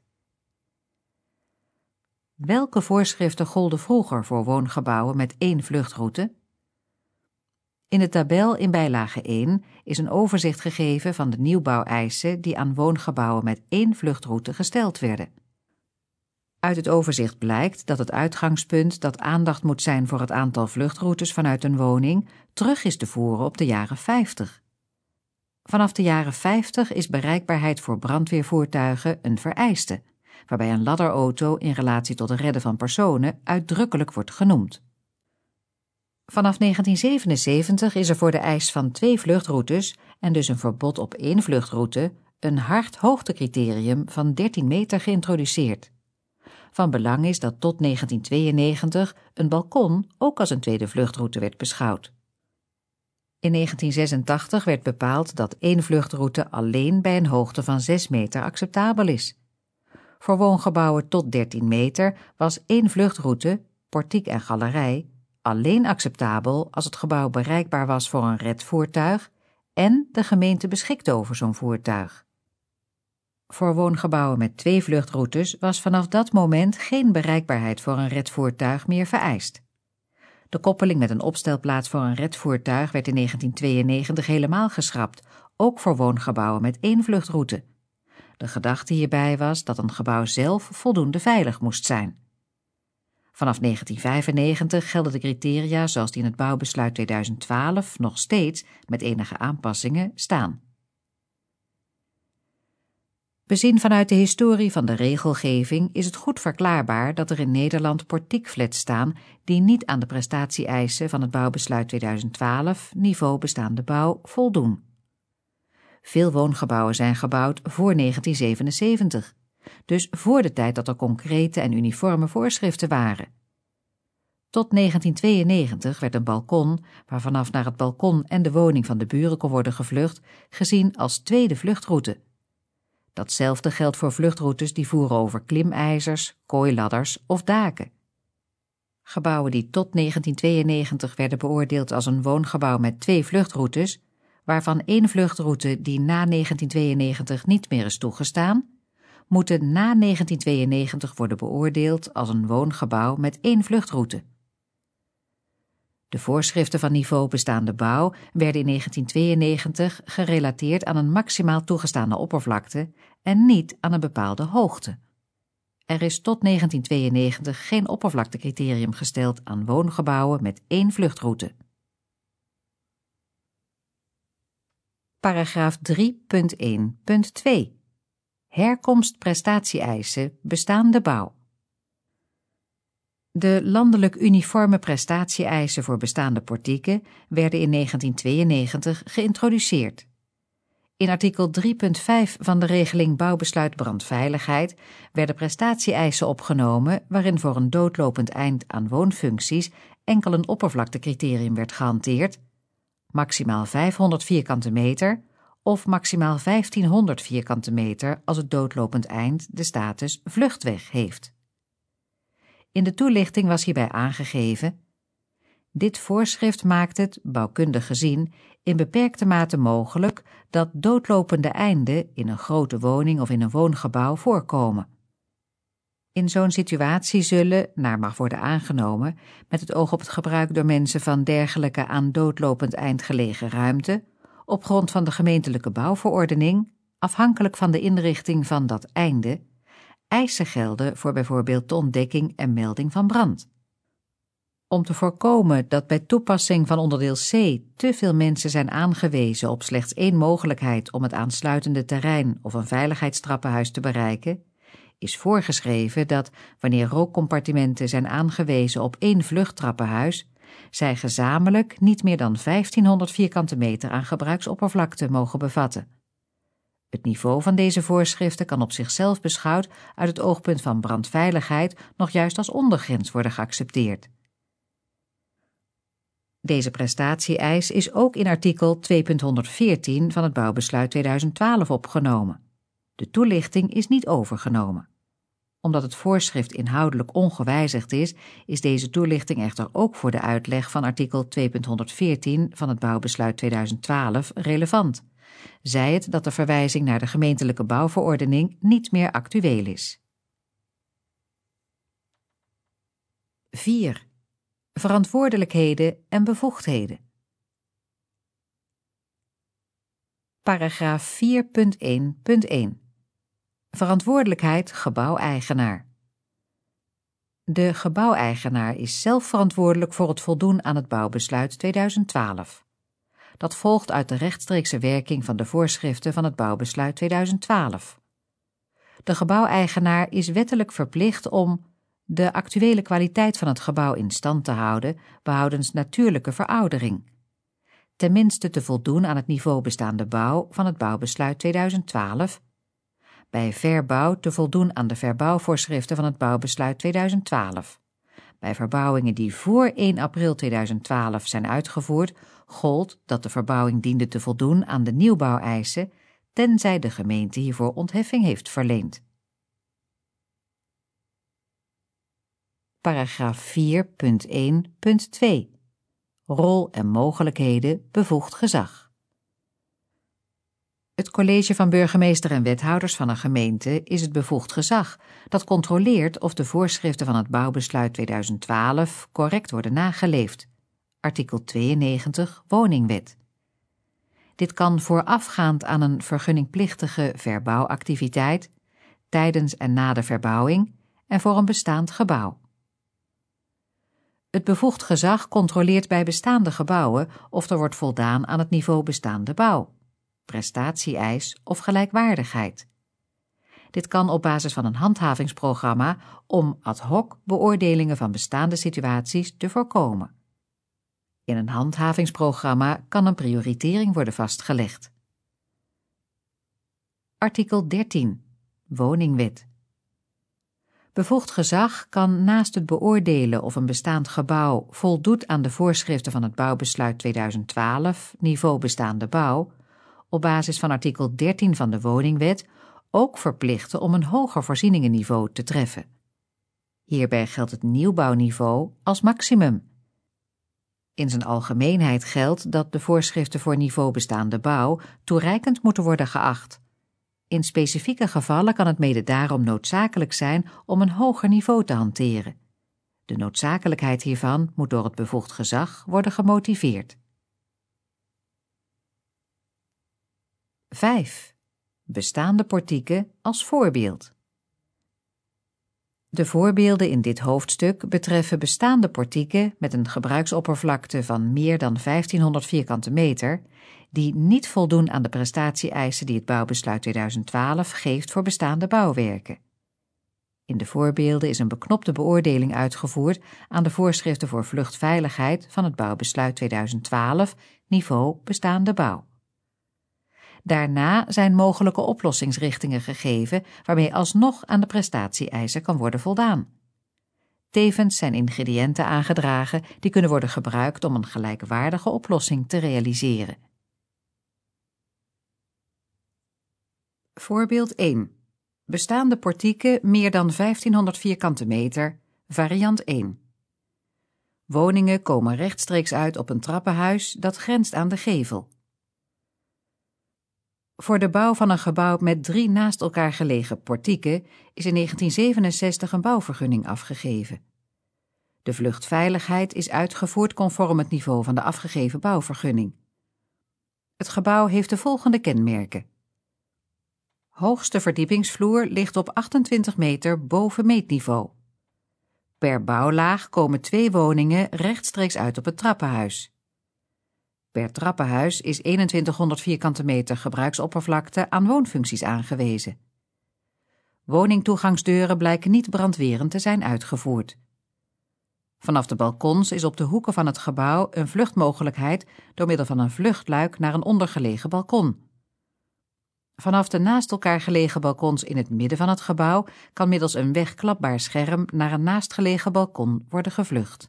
Welke voorschriften golden vroeger voor woongebouwen met 1 vluchtroute? In de tabel in bijlage 1 is een overzicht gegeven van de nieuwbouweisen die aan woongebouwen met 1 vluchtroute gesteld werden. Uit het overzicht blijkt dat het uitgangspunt dat aandacht moet zijn voor het aantal vluchtroutes vanuit een woning terug is te voeren op de jaren 50. Vanaf de jaren 50 is bereikbaarheid voor brandweervoertuigen een vereiste, waarbij een ladderauto in relatie tot het redden van personen uitdrukkelijk wordt genoemd. Vanaf 1977 is er voor de eis van 2 vluchtroutes en dus een verbod op 1 vluchtroute een hard hoogtecriterium van 13 meter geïntroduceerd. Van belang is dat tot 1992 een balkon ook als een tweede vluchtroute werd beschouwd. In 1986 werd bepaald dat 1 vluchtroute alleen bij een hoogte van 6 meter acceptabel is. Voor woongebouwen tot 13 meter was 1 vluchtroute, portiek en galerij, alleen acceptabel als het gebouw bereikbaar was voor een redvoertuig en de gemeente beschikte over zo'n voertuig. Voor woongebouwen met 2 vluchtroutes was vanaf dat moment geen bereikbaarheid voor een redvoertuig meer vereist. De koppeling met een opstelplaats voor een redvoertuig werd in 1992 helemaal geschrapt, ook voor woongebouwen met 1 vluchtroute. De gedachte hierbij was dat een gebouw zelf voldoende veilig moest zijn. Vanaf 1995 gelden de criteria zoals die in het bouwbesluit 2012 nog steeds, met enige aanpassingen, staan. Bezien vanuit de historie van de regelgeving is het goed verklaarbaar dat er in Nederland portiekflats staan die niet aan de prestatie-eisen van het bouwbesluit 2012 niveau bestaande bouw voldoen. Veel woongebouwen zijn gebouwd voor 1977, dus voor de tijd dat er concrete en uniforme voorschriften waren. Tot 1992 werd een balkon, waarvanaf naar het balkon en de woning van de buren kon worden gevlucht, gezien als tweede vluchtroute. Datzelfde geldt voor vluchtroutes die voeren over klimijzers, kooiladders of daken. Gebouwen die tot 1992 werden beoordeeld als een woongebouw met 2 vluchtroutes, waarvan 1 vluchtroute die na 1992 niet meer is toegestaan, moeten na 1992 worden beoordeeld als een woongebouw met 1 vluchtroute. De voorschriften van niveau bestaande bouw werden in 1992 gerelateerd aan een maximaal toegestane oppervlakte en niet aan een bepaalde hoogte. Er is tot 1992 geen oppervlaktecriterium gesteld aan woongebouwen met 1 vluchtroute. Paragraaf 3.1.2 Herkomst prestatie-eisen bestaande bouw. De landelijk uniforme prestatie-eisen voor bestaande portieken werden in 1992 geïntroduceerd. In artikel 3.5 van de regeling Bouwbesluit Brandveiligheid werden prestatie-eisen opgenomen waarin voor een doodlopend eind aan woonfuncties enkel een oppervlaktecriterium werd gehanteerd, maximaal 500 vierkante meter of maximaal 1500 vierkante meter als het doodlopend eind de status vluchtweg heeft. In de toelichting was hierbij aangegeven: dit voorschrift maakt het, bouwkundig gezien, in beperkte mate mogelijk dat doodlopende einden in een grote woning of in een woongebouw voorkomen. In zo'n situatie zullen, naar mag worden aangenomen, met het oog op het gebruik door mensen van dergelijke aan doodlopend eind gelegen ruimte, op grond van de gemeentelijke bouwverordening, afhankelijk van de inrichting van dat einde, eisen gelden voor bijvoorbeeld de ontdekking en melding van brand. Om te voorkomen dat bij toepassing van onderdeel C te veel mensen zijn aangewezen op slechts 1 mogelijkheid om het aansluitende terrein of een veiligheidstrappenhuis te bereiken, is voorgeschreven dat, wanneer rookcompartimenten zijn aangewezen op 1 vluchttrappenhuis, zij gezamenlijk niet meer dan 1500 vierkante meter aan gebruiksoppervlakte mogen bevatten. Het niveau van deze voorschriften kan op zichzelf beschouwd uit het oogpunt van brandveiligheid nog juist als ondergrens worden geaccepteerd. Deze prestatie-eis is ook in artikel 2.114 van het Bouwbesluit 2012 opgenomen. De toelichting is niet overgenomen. Omdat het voorschrift inhoudelijk ongewijzigd is deze toelichting echter ook voor de uitleg van artikel 2.114 van het Bouwbesluit 2012 relevant. Zij het dat de verwijzing naar de gemeentelijke bouwverordening niet meer actueel is. 4. Verantwoordelijkheden en bevoegdheden. Paragraaf 4.1.1 Verantwoordelijkheid gebouweigenaar. De gebouweigenaar is zelf verantwoordelijk voor het voldoen aan het bouwbesluit 2012. Dat volgt uit de rechtstreekse werking van de voorschriften van het bouwbesluit 2012. De gebouweigenaar is wettelijk verplicht om de actuele kwaliteit van het gebouw in stand te houden, behoudens natuurlijke veroudering. Tenminste te voldoen aan het niveau bestaande bouw van het bouwbesluit 2012. Bij verbouw te voldoen aan de verbouwvoorschriften van het bouwbesluit 2012. Bij verbouwingen die voor 1 april 2012 zijn uitgevoerd, gold dat de verbouwing diende te voldoen aan de nieuwbouweisen, tenzij de gemeente hiervoor ontheffing heeft verleend. Paragraaf 4.1.2 Rol en mogelijkheden bevoegd gezag. Het college van burgemeester en wethouders van een gemeente is het bevoegd gezag dat controleert of de voorschriften van het bouwbesluit 2012 correct worden nageleefd. Artikel 92 Woningwet. Dit kan voorafgaand aan een vergunningplichtige verbouwactiviteit, tijdens en na de verbouwing en voor een bestaand gebouw. Het bevoegd gezag controleert bij bestaande gebouwen of er wordt voldaan aan het niveau bestaande bouw, prestatie-eis of gelijkwaardigheid. Dit kan op basis van een handhavingsprogramma om ad hoc beoordelingen van bestaande situaties te voorkomen. In een handhavingsprogramma kan een prioritering worden vastgelegd. Artikel 13. Woningwet. Bevoegd gezag kan naast het beoordelen of een bestaand gebouw voldoet aan de voorschriften van het bouwbesluit 2012, niveau bestaande bouw, op basis van artikel 13 van de Woningwet ook verplichten om een hoger voorzieningenniveau te treffen. Hierbij geldt het nieuwbouwniveau als maximum. In zijn algemeenheid geldt dat de voorschriften voor niveau bestaande bouw toereikend moeten worden geacht. In specifieke gevallen kan het mede daarom noodzakelijk zijn om een hoger niveau te hanteren. De noodzakelijkheid hiervan moet door het bevoegd gezag worden gemotiveerd. 5. Bestaande portieken als voorbeeld. De voorbeelden in dit hoofdstuk betreffen bestaande portieken met een gebruiksoppervlakte van meer dan 1500 vierkante meter, die niet voldoen aan de prestatie-eisen die het bouwbesluit 2012 geeft voor bestaande bouwwerken. In de voorbeelden is een beknopte beoordeling uitgevoerd aan de voorschriften voor vluchtveiligheid van het bouwbesluit 2012, niveau bestaande bouw. Daarna zijn mogelijke oplossingsrichtingen gegeven waarmee alsnog aan de prestatie-eisen kan worden voldaan. Tevens zijn ingrediënten aangedragen die kunnen worden gebruikt om een gelijkwaardige oplossing te realiseren. Voorbeeld 1. Bestaande portieken meer dan 1500 vierkante meter, variant 1. Woningen komen rechtstreeks uit op een trappenhuis dat grenst aan de gevel. Voor de bouw van een gebouw met 3 naast elkaar gelegen portieken is in 1967 een bouwvergunning afgegeven. De vluchtveiligheid is uitgevoerd conform het niveau van de afgegeven bouwvergunning. Het gebouw heeft de volgende kenmerken. Hoogste verdiepingsvloer ligt op 28 meter boven meetniveau. Per bouwlaag komen 2 woningen rechtstreeks uit op het trappenhuis. Per trappenhuis is 2100 vierkante meter gebruiksoppervlakte aan woonfuncties aangewezen. Woningtoegangsdeuren blijken niet brandwerend te zijn uitgevoerd. Vanaf de balkons is op de hoeken van het gebouw een vluchtmogelijkheid door middel van een vluchtluik naar een ondergelegen balkon. Vanaf de naast elkaar gelegen balkons in het midden van het gebouw kan middels een wegklapbaar scherm naar een naastgelegen balkon worden gevlucht.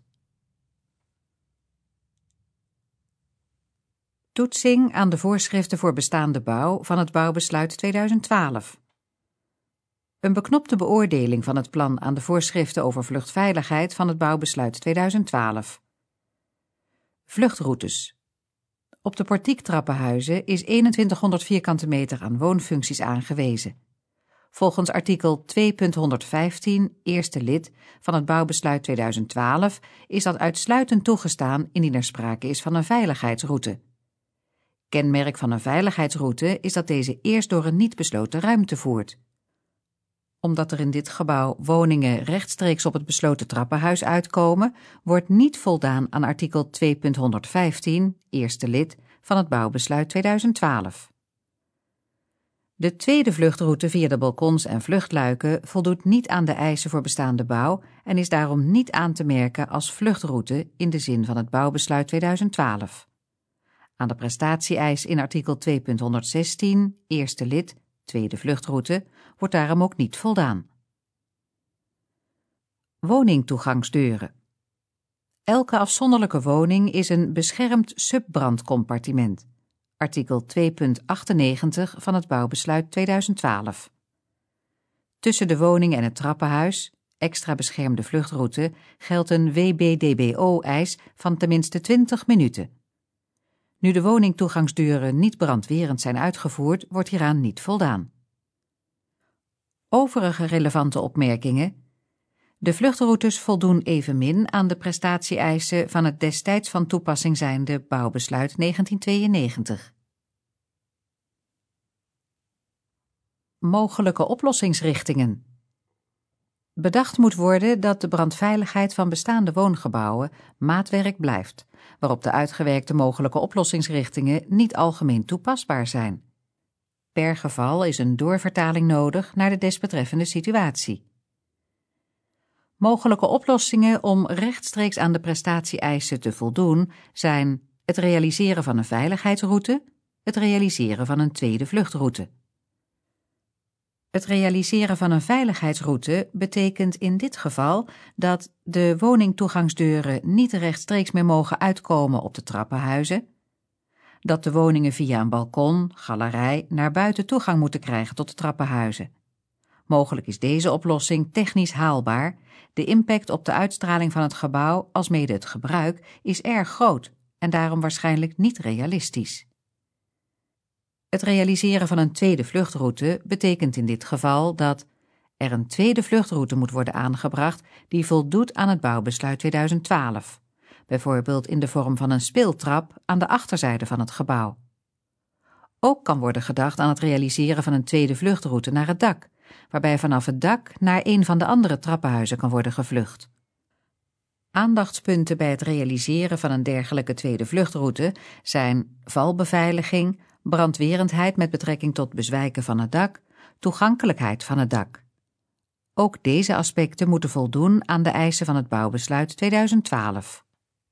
Toetsing aan de voorschriften voor bestaande bouw van het bouwbesluit 2012. Een beknopte beoordeling van het plan aan de voorschriften over vluchtveiligheid van het bouwbesluit 2012. Vluchtroutes. Op de portiektrappenhuizen is 2100 vierkante meter aan woonfuncties aangewezen. Volgens artikel 2.115, eerste lid van het bouwbesluit 2012 is dat uitsluitend toegestaan indien er sprake is van een veiligheidsroute. Kenmerk van een veiligheidsroute is dat deze eerst door een niet besloten ruimte voert. Omdat er in dit gebouw woningen rechtstreeks op het besloten trappenhuis uitkomen, wordt niet voldaan aan artikel 2.115, eerste lid van het bouwbesluit 2012. De tweede vluchtroute via de balkons en vluchtluiken voldoet niet aan de eisen voor bestaande bouw en is daarom niet aan te merken als vluchtroute in de zin van het bouwbesluit 2012. Aan de prestatie-eis in artikel 2.116, eerste lid, tweede vluchtroute, wordt daarom ook niet voldaan. Woningtoegangsdeuren. Elke afzonderlijke woning is een beschermd subbrandcompartiment. Artikel 2.98 van het bouwbesluit 2012. Tussen de woning en het trappenhuis, extra beschermde vluchtroute, geldt een WBDBO-eis van tenminste 20 minuten. Nu de woningtoegangsdeuren niet brandwerend zijn uitgevoerd, wordt hieraan niet voldaan. Overige relevante opmerkingen. De vluchtroutes voldoen evenmin aan de prestatie-eisen van het destijds van toepassing zijnde bouwbesluit 1992. Mogelijke oplossingsrichtingen. Bedacht moet worden dat de brandveiligheid van bestaande woongebouwen maatwerk blijft, waarop de uitgewerkte mogelijke oplossingsrichtingen niet algemeen toepasbaar zijn. Per geval is een doorvertaling nodig naar de desbetreffende situatie. Mogelijke oplossingen om rechtstreeks aan de prestatie-eisen te voldoen zijn het realiseren van een veiligheidsroute, het realiseren van een tweede vluchtroute. Het realiseren van een veiligheidsroute betekent in dit geval dat de woningtoegangsdeuren niet rechtstreeks meer mogen uitkomen op de trappenhuizen, dat de woningen via een balkon, galerij naar buiten toegang moeten krijgen tot de trappenhuizen. Mogelijk is deze oplossing technisch haalbaar. De impact op de uitstraling van het gebouw, alsmede het gebruik, is erg groot en daarom waarschijnlijk niet realistisch. Het realiseren van een tweede vluchtroute betekent in dit geval dat er een tweede vluchtroute moet worden aangebracht die voldoet aan het bouwbesluit 2012, bijvoorbeeld in de vorm van een speeltrap aan de achterzijde van het gebouw. Ook kan worden gedacht aan het realiseren van een tweede vluchtroute naar het dak, waarbij vanaf het dak naar een van de andere trappenhuizen kan worden gevlucht. Aandachtspunten bij het realiseren van een dergelijke tweede vluchtroute zijn valbeveiliging, brandwerendheid met betrekking tot bezwijken van het dak, toegankelijkheid van het dak. Ook deze aspecten moeten voldoen aan de eisen van het bouwbesluit 2012.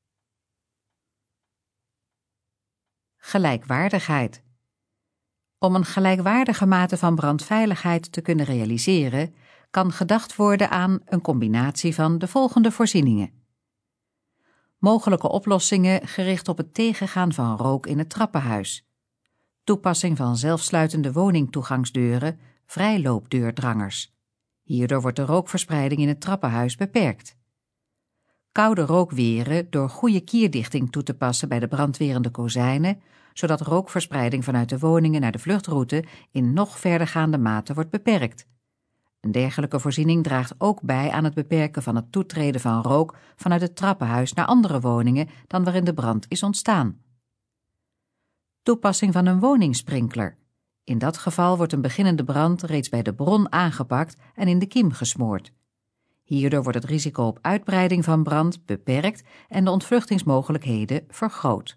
Gelijkwaardigheid. Om een gelijkwaardige mate van brandveiligheid te kunnen realiseren, kan gedacht worden aan een combinatie van de volgende voorzieningen. Mogelijke oplossingen gericht op het tegengaan van rook in het trappenhuis. Toepassing van zelfsluitende woningtoegangsdeuren, vrijloopdeurdrangers. Hierdoor wordt de rookverspreiding in het trappenhuis beperkt. Koude rookweren door goede kierdichting toe te passen bij de brandwerende kozijnen, zodat rookverspreiding vanuit de woningen naar de vluchtroute in nog verdergaande mate wordt beperkt. Een dergelijke voorziening draagt ook bij aan het beperken van het toetreden van rook vanuit het trappenhuis naar andere woningen dan waarin de brand is ontstaan. Toepassing van een woningsprinkler. In dat geval wordt een beginnende brand reeds bij de bron aangepakt en in de kiem gesmoord. Hierdoor wordt het risico op uitbreiding van brand beperkt en de ontvluchtingsmogelijkheden vergroot.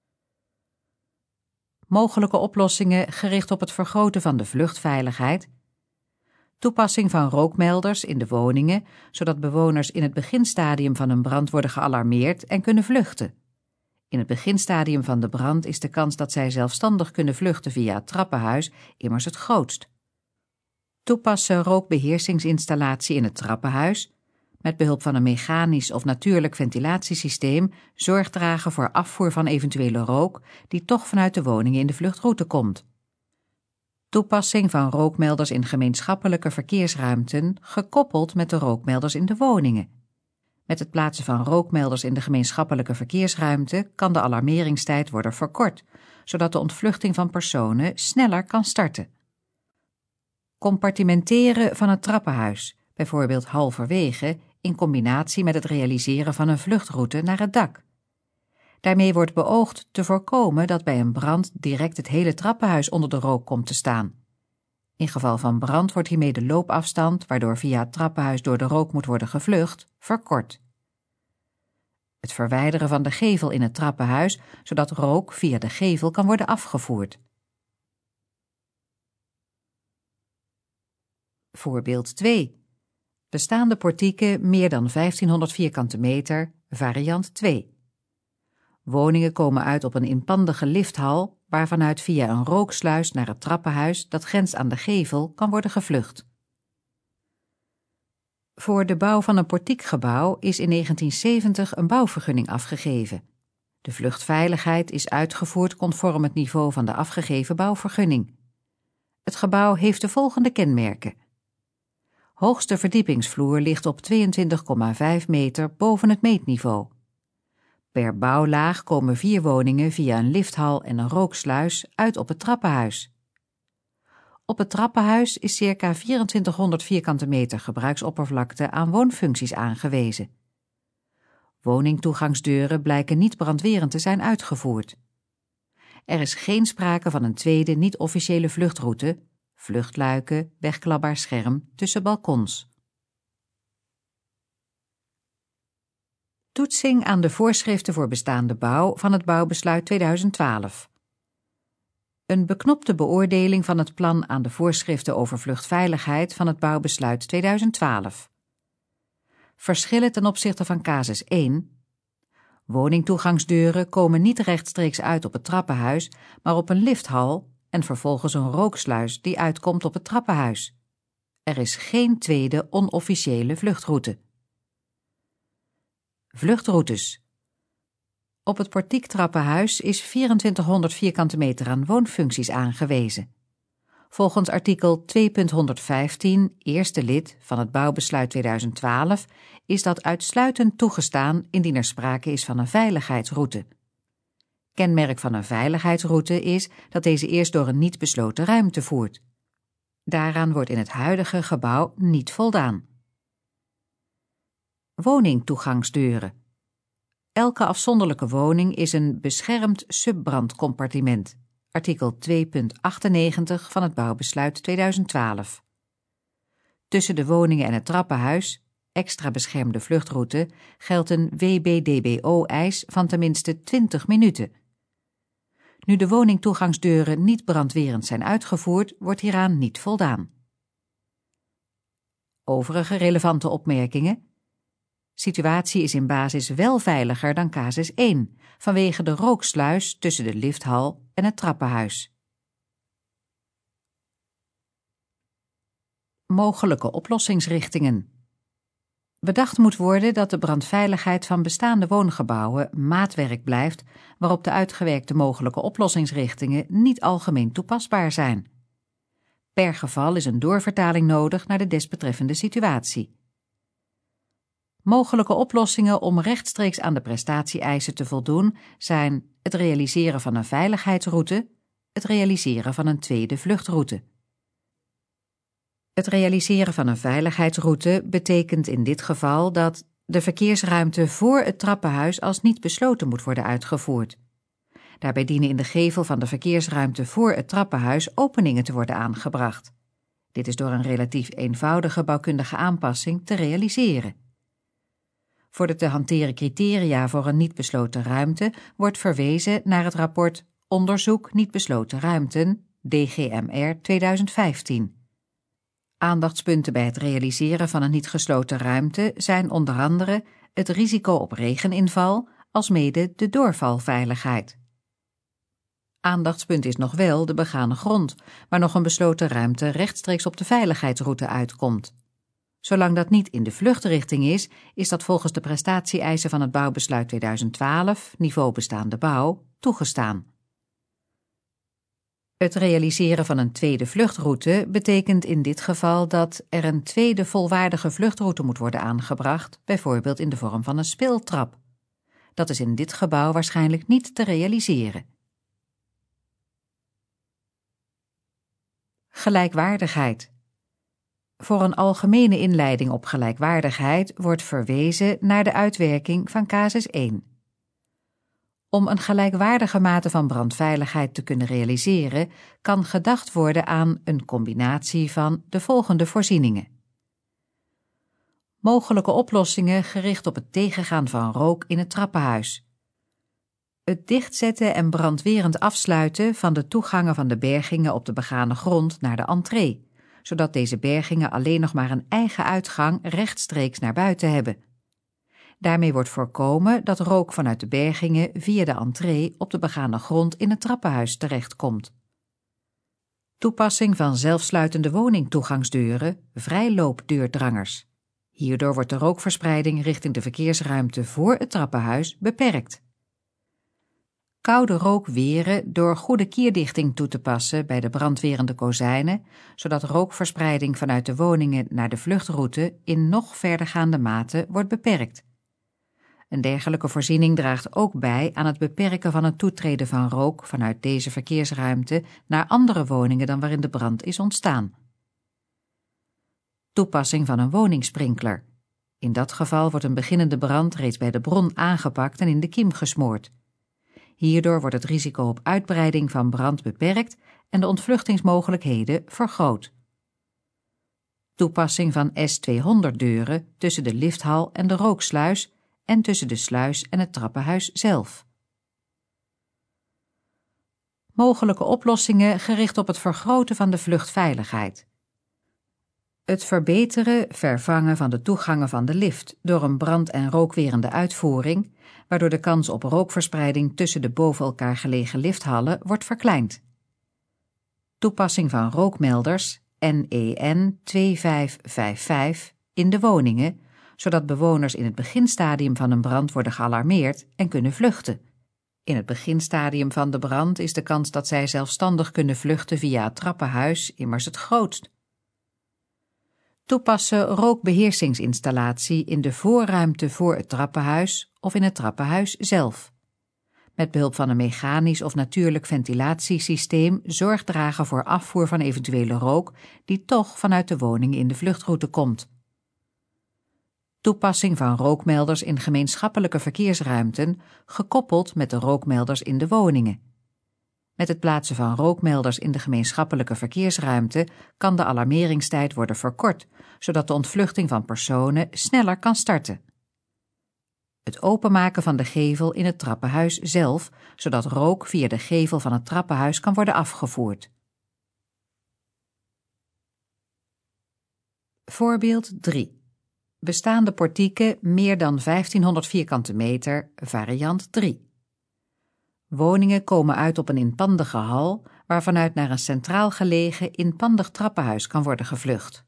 Mogelijke oplossingen gericht op het vergroten van de vluchtveiligheid. Toepassing van rookmelders in de woningen, zodat bewoners in het beginstadium van een brand worden gealarmeerd en kunnen vluchten. In het beginstadium van de brand is de kans dat zij zelfstandig kunnen vluchten via het trappenhuis immers het grootst. Toepassen rookbeheersingsinstallatie in het trappenhuis. Met behulp van een mechanisch of natuurlijk ventilatiesysteem zorg dragen voor afvoer van eventuele rook die toch vanuit de woningen in de vluchtroute komt. Toepassing van rookmelders in gemeenschappelijke verkeersruimten gekoppeld met de rookmelders in de woningen. Met het plaatsen van rookmelders in de gemeenschappelijke verkeersruimte kan de alarmeringstijd worden verkort, zodat de ontvluchting van personen sneller kan starten. Compartimenteren van het trappenhuis, bijvoorbeeld halverwege, in combinatie met het realiseren van een vluchtroute naar het dak. Daarmee wordt beoogd te voorkomen dat bij een brand direct het hele trappenhuis onder de rook komt te staan. In geval van brand wordt hiermee de loopafstand, waardoor via het trappenhuis door de rook moet worden gevlucht, verkort. Het verwijderen van de gevel in het trappenhuis, zodat rook via de gevel kan worden afgevoerd. Voorbeeld 2. Bestaande portieken meer dan 1500 vierkante meter, variant 2. Woningen komen uit op een inpandige lifthal, waarvanuit via een rooksluis naar het trappenhuis dat grenst aan de gevel kan worden gevlucht. Voor de bouw van een portiekgebouw is in 1970 een bouwvergunning afgegeven. De vluchtveiligheid is uitgevoerd conform het niveau van de afgegeven bouwvergunning. Het gebouw heeft de volgende kenmerken. Hoogste verdiepingsvloer ligt op 22,5 meter boven het meetniveau. Per bouwlaag komen 4 woningen via een lifthal en een rooksluis uit op het trappenhuis. Op het trappenhuis is circa 2400 vierkante meter gebruiksoppervlakte aan woonfuncties aangewezen. Woningtoegangsdeuren blijken niet brandwerend te zijn uitgevoerd. Er is geen sprake van een tweede niet-officiële vluchtroute, vluchtluiken, wegklapbaar scherm tussen balkons. Toetsing aan de voorschriften voor bestaande bouw van het bouwbesluit 2012. Een beknopte beoordeling van het plan aan de voorschriften over vluchtveiligheid van het bouwbesluit 2012. Verschillen ten opzichte van casus 1. Woningtoegangsdeuren komen niet rechtstreeks uit op het trappenhuis, maar op een lifthal en vervolgens een rooksluis die uitkomt op het trappenhuis. Er is geen tweede onofficiële vluchtroute. Vluchtroutes. Op het portiektrappenhuis is 2400 vierkante meter aan woonfuncties aangewezen. Volgens artikel 2.115, eerste lid van het bouwbesluit 2012, is dat uitsluitend toegestaan indien er sprake is van een veiligheidsroute. Kenmerk van een veiligheidsroute is dat deze eerst door een niet besloten ruimte voert. Daaraan wordt in het huidige gebouw niet voldaan. Woningtoegangsdeuren. Elke afzonderlijke woning is een beschermd subbrandcompartiment. Artikel 2.98 van het bouwbesluit 2012. Tussen de woningen en het trappenhuis, extra beschermde vluchtroute, geldt een WBDBO-eis van tenminste 20 minuten. Nu de woningtoegangsdeuren niet brandwerend zijn uitgevoerd, wordt hieraan niet voldaan. Overige relevante opmerkingen. Situatie is in basis wel veiliger dan casus 1, vanwege de rooksluis tussen de lifthal en het trappenhuis. Mogelijke oplossingsrichtingen. Bedacht moet worden dat de brandveiligheid van bestaande woongebouwen maatwerk blijft, waarop de uitgewerkte mogelijke oplossingsrichtingen niet algemeen toepasbaar zijn. Per geval is een doorvertaling nodig naar de desbetreffende situatie. Mogelijke oplossingen om rechtstreeks aan de prestatie-eisen te voldoen zijn het realiseren van een veiligheidsroute, het realiseren van een tweede vluchtroute. Het realiseren van een veiligheidsroute betekent in dit geval dat de verkeersruimte voor het trappenhuis als niet besloten moet worden uitgevoerd. Daarbij dienen in de gevel van de verkeersruimte voor het trappenhuis openingen te worden aangebracht. Dit is door een relatief eenvoudige bouwkundige aanpassing te realiseren. Voor de te hanteren criteria voor een niet besloten ruimte wordt verwezen naar het rapport Onderzoek niet besloten ruimten, DGMR 2015. Aandachtspunten bij het realiseren van een niet gesloten ruimte zijn onder andere het risico op regeninval, alsmede de doorvalveiligheid. Aandachtspunt is nog wel de begane grond, waar nog een besloten ruimte rechtstreeks op de veiligheidsroute uitkomt. Zolang dat niet in de vluchtrichting is dat volgens de prestatie-eisen van het bouwbesluit 2012, niveau bestaande bouw, toegestaan. Het realiseren van een tweede vluchtroute betekent in dit geval dat er een tweede volwaardige vluchtroute moet worden aangebracht, bijvoorbeeld in de vorm van een speeltrap. Dat is in dit gebouw waarschijnlijk niet te realiseren. Gelijkwaardigheid. Voor een algemene inleiding op gelijkwaardigheid wordt verwezen naar de uitwerking van casus 1. Om een gelijkwaardige mate van brandveiligheid te kunnen realiseren, kan gedacht worden aan een combinatie van de volgende voorzieningen. Mogelijke oplossingen gericht op het tegengaan van rook in het trappenhuis. Het dichtzetten en brandwerend afsluiten van de toegangen van de bergingen op de begane grond naar de entree, zodat deze bergingen alleen nog maar een eigen uitgang rechtstreeks naar buiten hebben. Daarmee wordt voorkomen dat rook vanuit de bergingen via de entree op de begane grond in het trappenhuis terechtkomt. Toepassing van zelfsluitende woningtoegangsdeuren, vrijloopdeurdrangers. Hierdoor wordt de rookverspreiding richting de verkeersruimte voor het trappenhuis beperkt. Koude rook weren door goede kierdichting toe te passen bij de brandwerende kozijnen, zodat rookverspreiding vanuit de woningen naar de vluchtroute in nog verdergaande mate wordt beperkt. Een dergelijke voorziening draagt ook bij aan het beperken van het toetreden van rook vanuit deze verkeersruimte naar andere woningen dan waarin de brand is ontstaan. Toepassing van een woningsprinkler. In dat geval wordt een beginnende brand reeds bij de bron aangepakt en in de kiem gesmoord. Hierdoor wordt het risico op uitbreiding van brand beperkt en de ontvluchtingsmogelijkheden vergroot. Toepassing van S200-deuren tussen de lifthal en de rooksluis en tussen de sluis en het trappenhuis zelf. Mogelijke oplossingen gericht op het vergroten van de vluchtveiligheid. Het verbeteren, vervangen van de toegangen van de lift door een brand- en rookwerende uitvoering, waardoor de kans op rookverspreiding tussen de boven elkaar gelegen lifthallen wordt verkleind. Toepassing van rookmelders NEN 2555 in de woningen, zodat bewoners in het beginstadium van een brand worden gealarmeerd en kunnen vluchten. In het beginstadium van de brand is de kans dat zij zelfstandig kunnen vluchten via het trappenhuis immers het grootst. Toepassen rookbeheersingsinstallatie in de voorruimte voor het trappenhuis of in het trappenhuis zelf. Met behulp van een mechanisch of natuurlijk ventilatiesysteem zorg dragen voor afvoer van eventuele rook die toch vanuit de woning in de vluchtroute komt. Toepassing van rookmelders in gemeenschappelijke verkeersruimten gekoppeld met de rookmelders in de woningen. Met het plaatsen van rookmelders in de gemeenschappelijke verkeersruimte kan de alarmeringstijd worden verkort, zodat de ontvluchting van personen sneller kan starten. Het openmaken van de gevel in het trappenhuis zelf, zodat rook via de gevel van het trappenhuis kan worden afgevoerd. Voorbeeld 3. Bestaande portieken meer dan 1500 vierkante meter, variant 3. Woningen komen uit op een inpandige hal, waarvanuit naar een centraal gelegen inpandig trappenhuis kan worden gevlucht.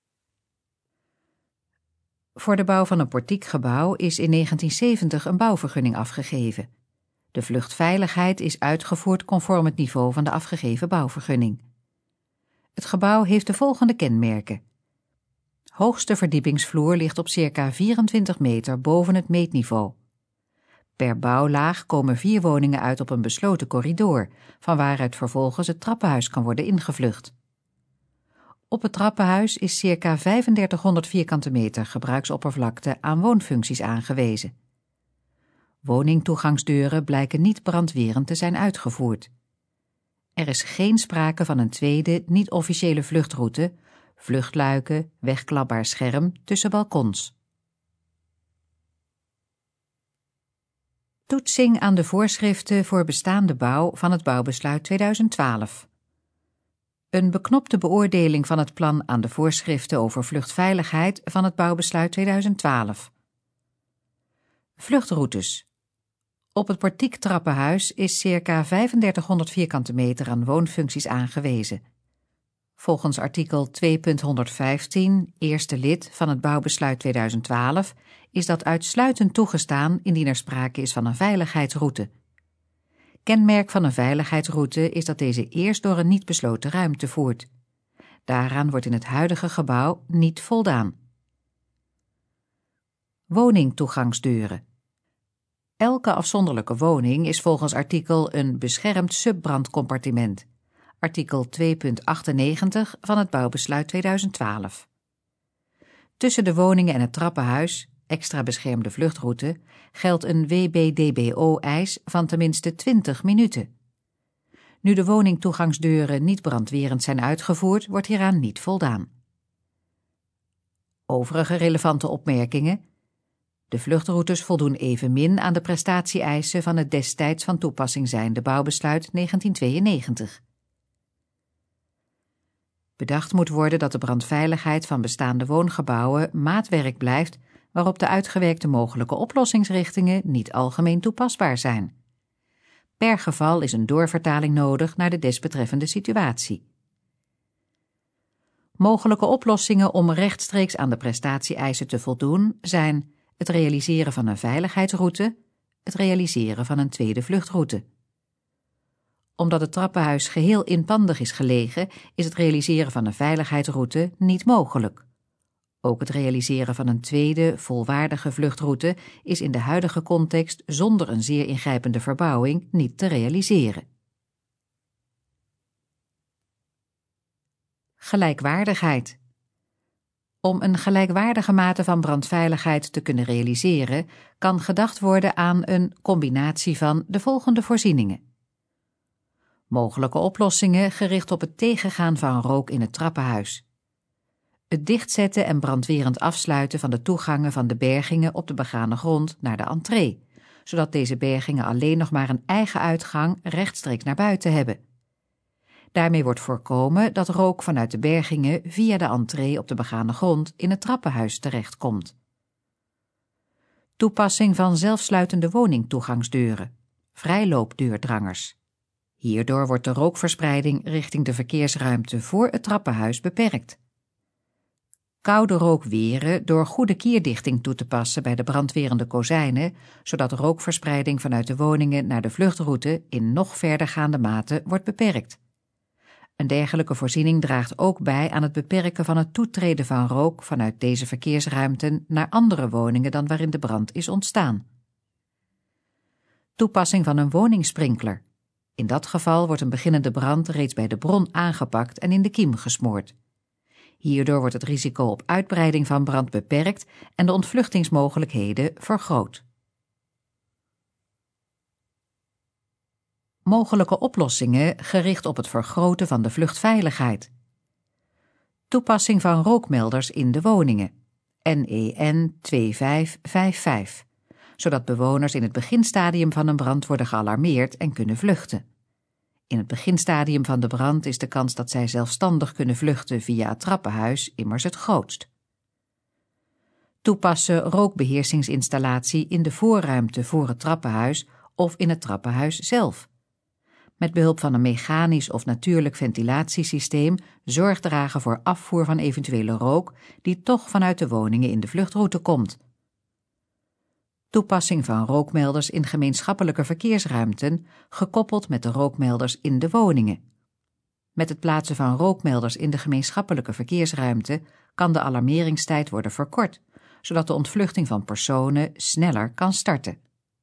Voor de bouw van een portiekgebouw is in 1970 een bouwvergunning afgegeven. De vluchtveiligheid is uitgevoerd conform het niveau van de afgegeven bouwvergunning. Het gebouw heeft de volgende kenmerken. Hoogste verdiepingsvloer ligt op circa 24 meter boven het meetniveau. Per bouwlaag komen 4 woningen uit op een besloten corridor, van waaruit vervolgens het trappenhuis kan worden ingevlucht. Op het trappenhuis is circa 3500 vierkante meter gebruiksoppervlakte aan woonfuncties aangewezen. Woningtoegangsdeuren blijken niet brandwerend te zijn uitgevoerd. Er is geen sprake van een tweede, niet-officiële vluchtroute, vluchtluiken, wegklapbaar scherm tussen balkons. Toetsing aan de voorschriften voor bestaande bouw van het bouwbesluit 2012. Een beknopte beoordeling van het plan aan de voorschriften over vluchtveiligheid van het bouwbesluit 2012. Vluchtroutes. Op het portiektrappenhuis is circa 3500 vierkante meter aan woonfuncties aangewezen. Volgens artikel 2.115, eerste lid van het bouwbesluit 2012, is dat uitsluitend toegestaan indien er sprake is van een veiligheidsroute. Kenmerk van een veiligheidsroute is dat deze eerst door een niet besloten ruimte voert. Daaraan wordt in het huidige gebouw niet voldaan. Woningtoegangsdeuren. Elke afzonderlijke woning is volgens artikel een beschermd subbrandcompartiment. Artikel 2.98 van het bouwbesluit 2012. Tussen de woningen en het trappenhuis, extra beschermde vluchtroute, geldt een WBDBO-eis van tenminste 20 minuten. Nu de woningtoegangsdeuren niet brandwerend zijn uitgevoerd, wordt hieraan niet voldaan. Overige relevante opmerkingen. De vluchtroutes voldoen evenmin aan de prestatie-eisen van het destijds van toepassing zijnde bouwbesluit 1992. Bedacht moet worden dat de brandveiligheid van bestaande woongebouwen maatwerk blijft waarop de uitgewerkte mogelijke oplossingsrichtingen niet algemeen toepasbaar zijn. Per geval is een doorvertaling nodig naar de desbetreffende situatie. Mogelijke oplossingen om rechtstreeks aan de prestatie-eisen te voldoen zijn het realiseren van een veiligheidsroute, het realiseren van een tweede vluchtroute. Omdat het trappenhuis geheel inpandig is gelegen, is het realiseren van een veiligheidsroute niet mogelijk. Ook het realiseren van een tweede, volwaardige vluchtroute is in de huidige context zonder een zeer ingrijpende verbouwing niet te realiseren. Gelijkwaardigheid. Om een gelijkwaardige mate van brandveiligheid te kunnen realiseren, kan gedacht worden aan een combinatie van de volgende voorzieningen. Mogelijke oplossingen gericht op het tegengaan van rook in het trappenhuis. Het dichtzetten en brandwerend afsluiten van de toegangen van de bergingen op de begane grond naar de entree, zodat deze bergingen alleen nog maar een eigen uitgang rechtstreeks naar buiten hebben. Daarmee wordt voorkomen dat rook vanuit de bergingen via de entree op de begane grond in het trappenhuis terechtkomt. Toepassing van zelfsluitende woningtoegangsdeuren, vrijloopdeurdrangers. Hierdoor wordt de rookverspreiding richting de verkeersruimte voor het trappenhuis beperkt. Koude rook weren door goede kierdichting toe te passen bij de brandwerende kozijnen, zodat rookverspreiding vanuit de woningen naar de vluchtroute in nog verdergaande mate wordt beperkt. Een dergelijke voorziening draagt ook bij aan het beperken van het toetreden van rook vanuit deze verkeersruimten naar andere woningen dan waarin de brand is ontstaan. Toepassing van een woningsprinkler. In dat geval wordt een beginnende brand reeds bij de bron aangepakt en in de kiem gesmoord. Hierdoor wordt het risico op uitbreiding van brand beperkt en de ontvluchtingsmogelijkheden vergroot. Mogelijke oplossingen gericht op het vergroten van de vluchtveiligheid. Toepassing van rookmelders in de woningen, NEN 2555, zodat bewoners in het beginstadium van een brand worden gealarmeerd en kunnen vluchten. In het beginstadium van de brand is de kans dat zij zelfstandig kunnen vluchten via het trappenhuis immers het grootst. Toepassen rookbeheersingsinstallatie in de voorruimte voor het trappenhuis of in het trappenhuis zelf. Met behulp van een mechanisch of natuurlijk ventilatiesysteem zorg dragen voor afvoer van eventuele rook die toch vanuit de woningen in de vluchtroute komt. Toepassing van rookmelders in gemeenschappelijke verkeersruimten, gekoppeld met de rookmelders in de woningen. Met het plaatsen van rookmelders in de gemeenschappelijke verkeersruimte kan de alarmeringstijd worden verkort, zodat de ontvluchting van personen sneller kan starten.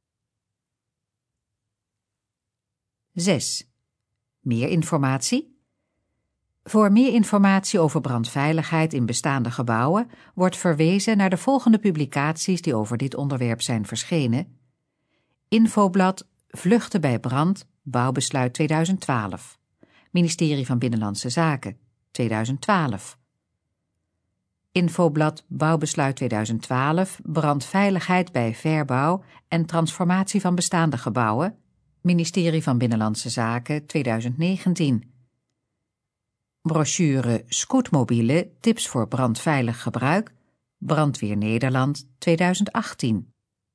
6. Meer informatie? Voor meer informatie over brandveiligheid in bestaande gebouwen wordt verwezen naar de volgende publicaties die over dit onderwerp zijn verschenen. Infoblad Vluchten bij brand, bouwbesluit 2012. Ministerie van Binnenlandse Zaken, 2012. Infoblad Bouwbesluit 2012, brandveiligheid bij verbouw en transformatie van bestaande gebouwen, Ministerie van Binnenlandse Zaken, 2019. Brochure Scootmobielen, tips voor brandveilig gebruik, Brandweer Nederland, 2018.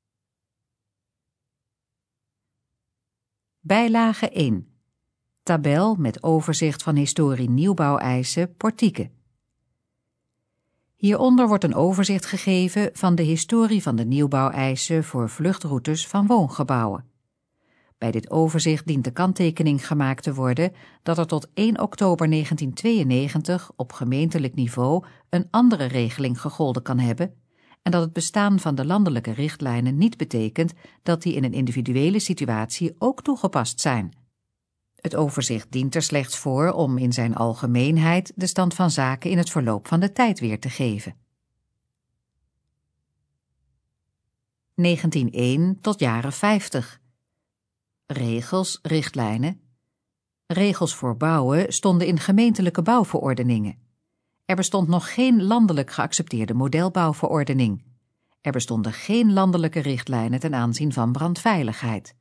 Bijlage 1. Tabel met overzicht van historie nieuwbouweisen portieken. Hieronder wordt een overzicht gegeven van de historie van de nieuwbouweisen voor vluchtroutes van woongebouwen. Bij dit overzicht dient de kanttekening gemaakt te worden dat er tot 1 oktober 1992 op gemeentelijk niveau een andere regeling gegolden kan hebben en dat het bestaan van de landelijke richtlijnen niet betekent dat die in een individuele situatie ook toegepast zijn. Het overzicht dient er slechts voor om in zijn algemeenheid de stand van zaken in het verloop van de tijd weer te geven. 1901 tot jaren 50. Regels, richtlijnen. Regels voor bouwen stonden in gemeentelijke bouwverordeningen. Er bestond nog geen landelijk geaccepteerde modelbouwverordening. Er bestonden geen landelijke richtlijnen ten aanzien van brandveiligheid.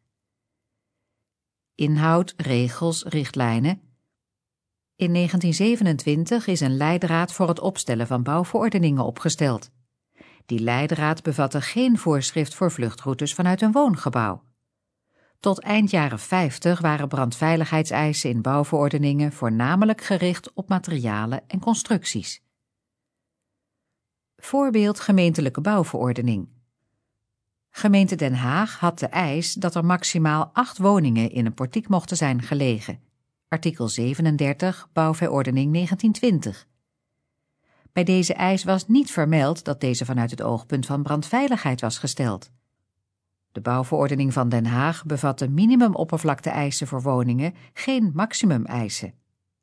Inhoud, regels, richtlijnen. In 1927 is een leidraad voor het opstellen van bouwverordeningen opgesteld. Die leidraad bevatte geen voorschrift voor vluchtroutes vanuit een woongebouw. Tot eind jaren 50 waren brandveiligheidseisen in bouwverordeningen voornamelijk gericht op materialen en constructies. Voorbeeld gemeentelijke bouwverordening. Gemeente Den Haag had de eis dat er maximaal 8 woningen in een portiek mochten zijn gelegen. Artikel 37, bouwverordening 1920. Bij deze eis was niet vermeld dat deze vanuit het oogpunt van brandveiligheid was gesteld. De bouwverordening van Den Haag bevatte minimumoppervlakte-eisen voor woningen, geen maximumeisen.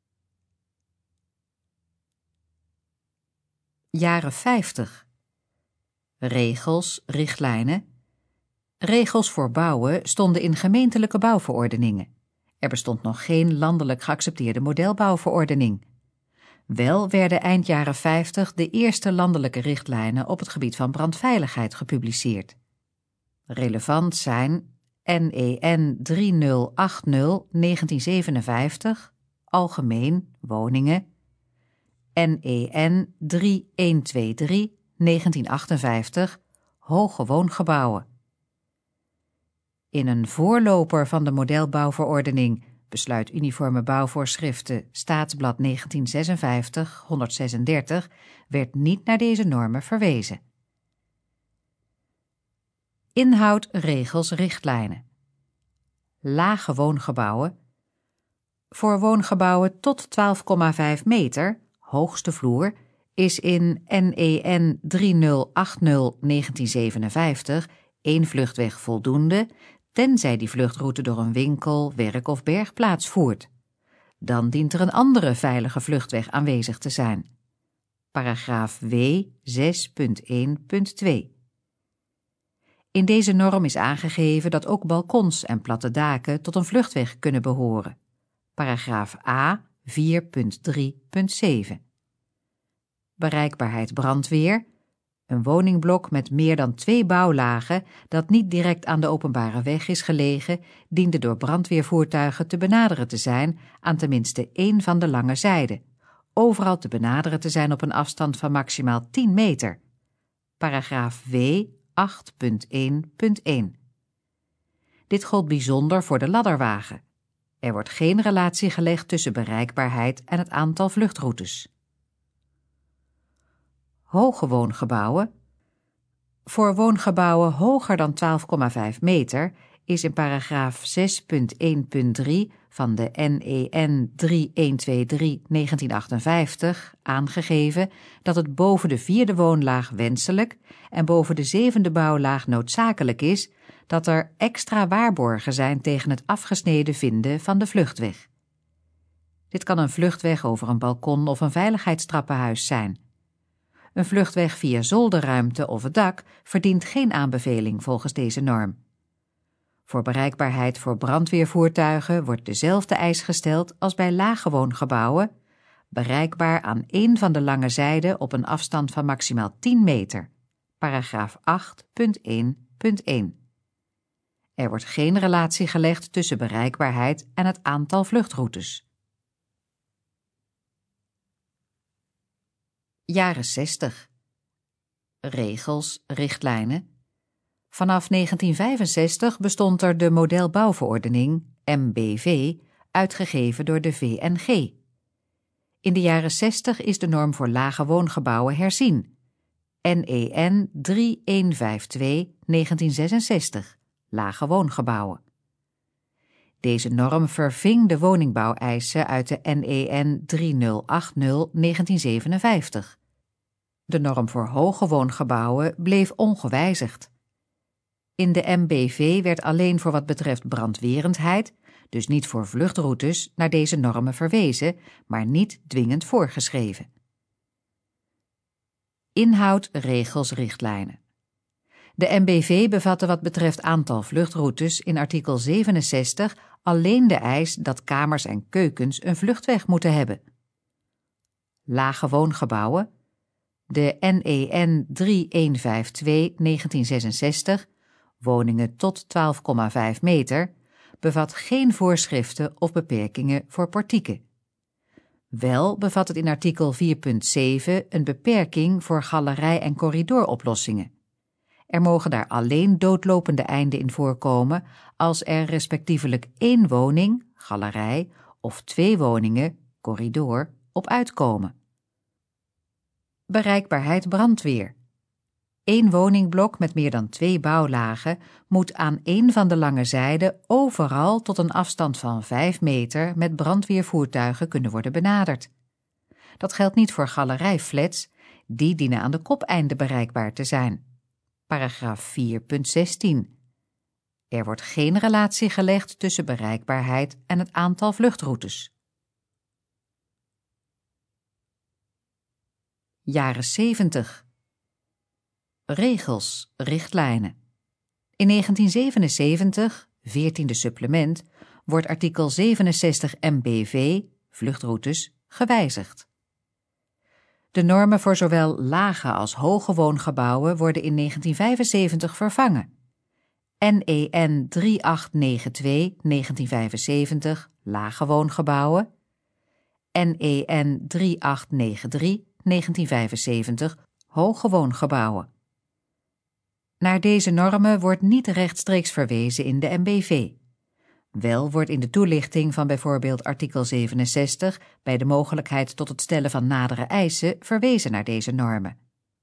Jaren 50. Regels, richtlijnen. Regels voor bouwen stonden in gemeentelijke bouwverordeningen. Er bestond nog geen landelijk geaccepteerde modelbouwverordening. Wel werden eind jaren 50 de eerste landelijke richtlijnen op het gebied van brandveiligheid gepubliceerd. Relevant zijn NEN 3080/1957, algemeen, woningen, NEN 3123/1958, hoge woongebouwen. In een voorloper van de modelbouwverordening, Besluit Uniforme Bouwvoorschriften, Staatsblad 1956, 136, werd niet naar deze normen verwezen. Inhoud, regels, richtlijnen. Lage woongebouwen. Voor woongebouwen tot 12,5 meter, hoogste vloer, is in NEN 3080/1957 één vluchtweg voldoende, tenzij die vluchtroute door een winkel, werk of bergplaats voert. Dan dient er een andere veilige vluchtweg aanwezig te zijn. Paragraaf W 6.1.2. In deze norm is aangegeven dat ook balkons en platte daken tot een vluchtweg kunnen behoren. Paragraaf A 4.3.7. Bereikbaarheid brandweer. Een woningblok met meer dan 2 bouwlagen dat niet direct aan de openbare weg is gelegen, diende door brandweervoertuigen te benaderen te zijn aan tenminste 1 van de lange zijden. Overal te benaderen te zijn op een afstand van maximaal 10 meter. Paragraaf W 8.1.1. Dit gold bijzonder voor de ladderwagen. Er wordt geen relatie gelegd tussen bereikbaarheid en het aantal vluchtroutes. Hoge woongebouwen. Voor woongebouwen hoger dan 12,5 meter is in paragraaf 6.1.3 van de NEN 3123/1958 aangegeven dat het boven de 4e woonlaag wenselijk en boven de 7e bouwlaag noodzakelijk is dat er extra waarborgen zijn tegen het afgesneden vinden van de vluchtweg. Dit kan een vluchtweg over een balkon of een veiligheidstrappenhuis zijn. Een vluchtweg via zolderruimte of het dak verdient geen aanbeveling volgens deze norm. Voor bereikbaarheid voor brandweervoertuigen wordt dezelfde eis gesteld als bij lage woongebouwen, bereikbaar aan 1 van de lange zijden op een afstand van maximaal 10 meter. Paragraaf 8.1.1. Er wordt geen relatie gelegd tussen bereikbaarheid en het aantal vluchtroutes. Jaren 60. Regels, richtlijnen. Vanaf 1965 bestond er de modelbouwverordening, MBV, uitgegeven door de VNG. In de jaren 60 is de norm voor lage woongebouwen herzien. NEN 3152/1966, lage woongebouwen. Deze norm verving de woningbouweisen uit de NEN 3080/1957. De norm voor hoge woongebouwen bleef ongewijzigd. In de MBV werd alleen voor wat betreft brandwerendheid, dus niet voor vluchtroutes, naar deze normen verwezen, maar niet dwingend voorgeschreven. Inhoud, regels, richtlijnen. De MBV bevatte wat betreft aantal vluchtroutes in artikel 67 alleen de eis dat kamers en keukens een vluchtweg moeten hebben. Lage woongebouwen. De NEN 3152/1966, woningen tot 12,5 meter, bevat geen voorschriften of beperkingen voor portieken. Wel bevat het in artikel 4.7 een beperking voor galerij- en corridoroplossingen. Er mogen daar alleen doodlopende einden in voorkomen als er respectievelijk 1 woning, galerij, of 2 woningen, corridor, op uitkomen. Bereikbaarheid brandweer. 1 woningblok met meer dan 2 bouwlagen moet aan 1 van de lange zijden overal tot een afstand van 5 meter met brandweervoertuigen kunnen worden benaderd. Dat geldt niet voor galerijflats Die dienen aan de kopeinden bereikbaar te zijn. Paragraaf 4.16. Er wordt geen relatie gelegd tussen bereikbaarheid en het aantal vluchtroutes. Jaren 70. Regels, richtlijnen. In 1977, 14e supplement, wordt artikel 67 MBV, vluchtroutes, gewijzigd. De normen voor zowel lage als hoge woongebouwen worden in 1975 vervangen. NEN 3892-1975, lage woongebouwen. NEN 3893-1975, hoge woongebouwen. Naar deze normen wordt niet rechtstreeks verwezen in de MBV. Wel wordt in de toelichting van bijvoorbeeld artikel 67 bij de mogelijkheid tot het stellen van nadere eisen verwezen naar deze normen.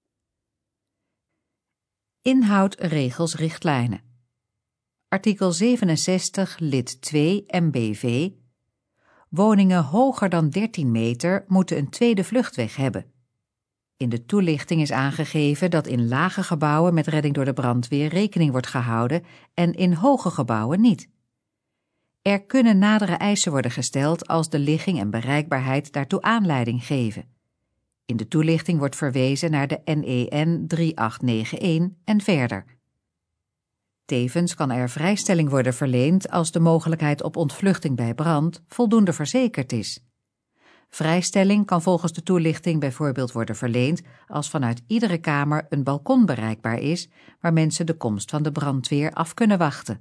Inhoud, regels, richtlijnen. Artikel 67 lid 2 MBV. Woningen hoger dan 13 meter moeten een tweede vluchtweg hebben. In de toelichting is aangegeven dat in lage gebouwen met redding door de brandweer rekening wordt gehouden en in hoge gebouwen niet. Er kunnen nadere eisen worden gesteld als de ligging en bereikbaarheid daartoe aanleiding geven. In de toelichting wordt verwezen naar de NEN 3891 en verder. Tevens kan er vrijstelling worden verleend als de mogelijkheid op ontvluchting bij brand voldoende verzekerd is. Vrijstelling kan volgens de toelichting bijvoorbeeld worden verleend als vanuit iedere kamer een balkon bereikbaar is waar mensen de komst van de brandweer af kunnen wachten.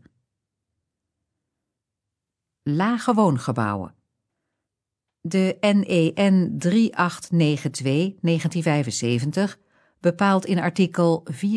Lage woongebouwen. De NEN 3892-1975 bepaalt in artikel 4.11.3.4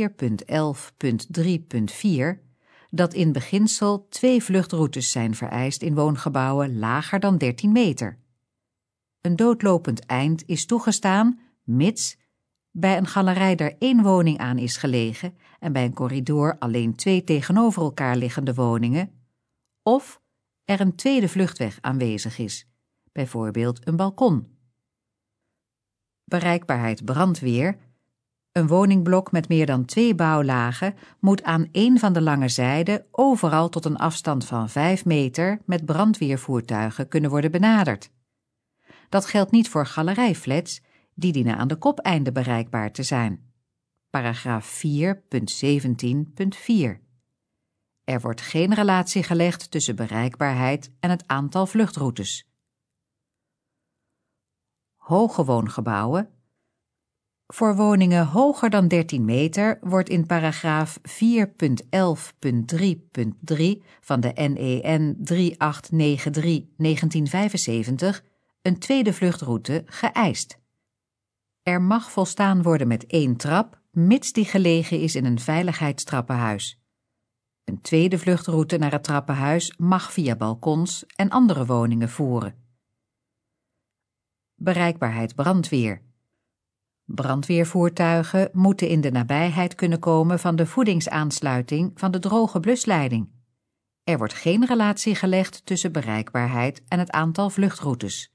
dat in beginsel 2 vluchtroutes zijn vereist in woongebouwen lager dan 13 meter. Een doodlopend eind is toegestaan, mits bij een galerij er 1 woning aan is gelegen en bij een corridor alleen 2 tegenover elkaar liggende woningen, of er een tweede vluchtweg aanwezig is, bijvoorbeeld een balkon. Bereikbaarheid brandweer. Een woningblok met meer dan 2 bouwlagen moet aan 1 van de lange zijden overal tot een afstand van 5 meter met brandweervoertuigen kunnen worden benaderd. Dat geldt niet voor galerijflats, die dienen aan de kopeinden bereikbaar te zijn. Paragraaf 4.17.4. Er wordt geen relatie gelegd tussen bereikbaarheid en het aantal vluchtroutes. Hoge woongebouwen. Voor woningen hoger dan 13 meter wordt in paragraaf 4.11.3.3 van de NEN 3893-1975 een tweede vluchtroute geëist. Er mag volstaan worden met 1 trap, mits die gelegen is in een veiligheidstrappenhuis. Een tweede vluchtroute naar het trappenhuis mag via balkons en andere woningen voeren. Bereikbaarheid brandweer. Brandweervoertuigen moeten in de nabijheid kunnen komen van de voedingsaansluiting van de droge blusleiding. Er wordt geen relatie gelegd tussen bereikbaarheid en het aantal vluchtroutes.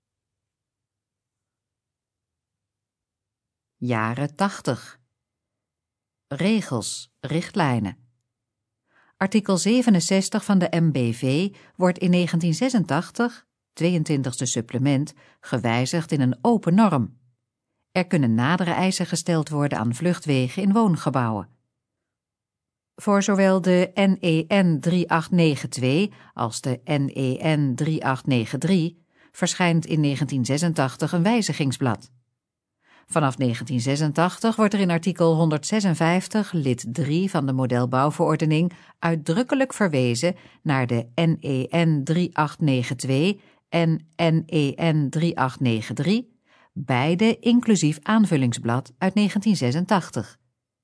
Jaren 80. Regels, richtlijnen. Artikel 67 van de MBV wordt in 1986, 22e supplement, gewijzigd in een open norm. Er kunnen nadere eisen gesteld worden aan vluchtwegen in woongebouwen. Voor zowel de NEN 3892 als de NEN 3893 verschijnt in 1986 een wijzigingsblad. Vanaf 1986 wordt er in artikel 156 lid 3 van de modelbouwverordening uitdrukkelijk verwezen naar de NEN 3892 en NEN 3893, beide inclusief aanvullingsblad uit 1986.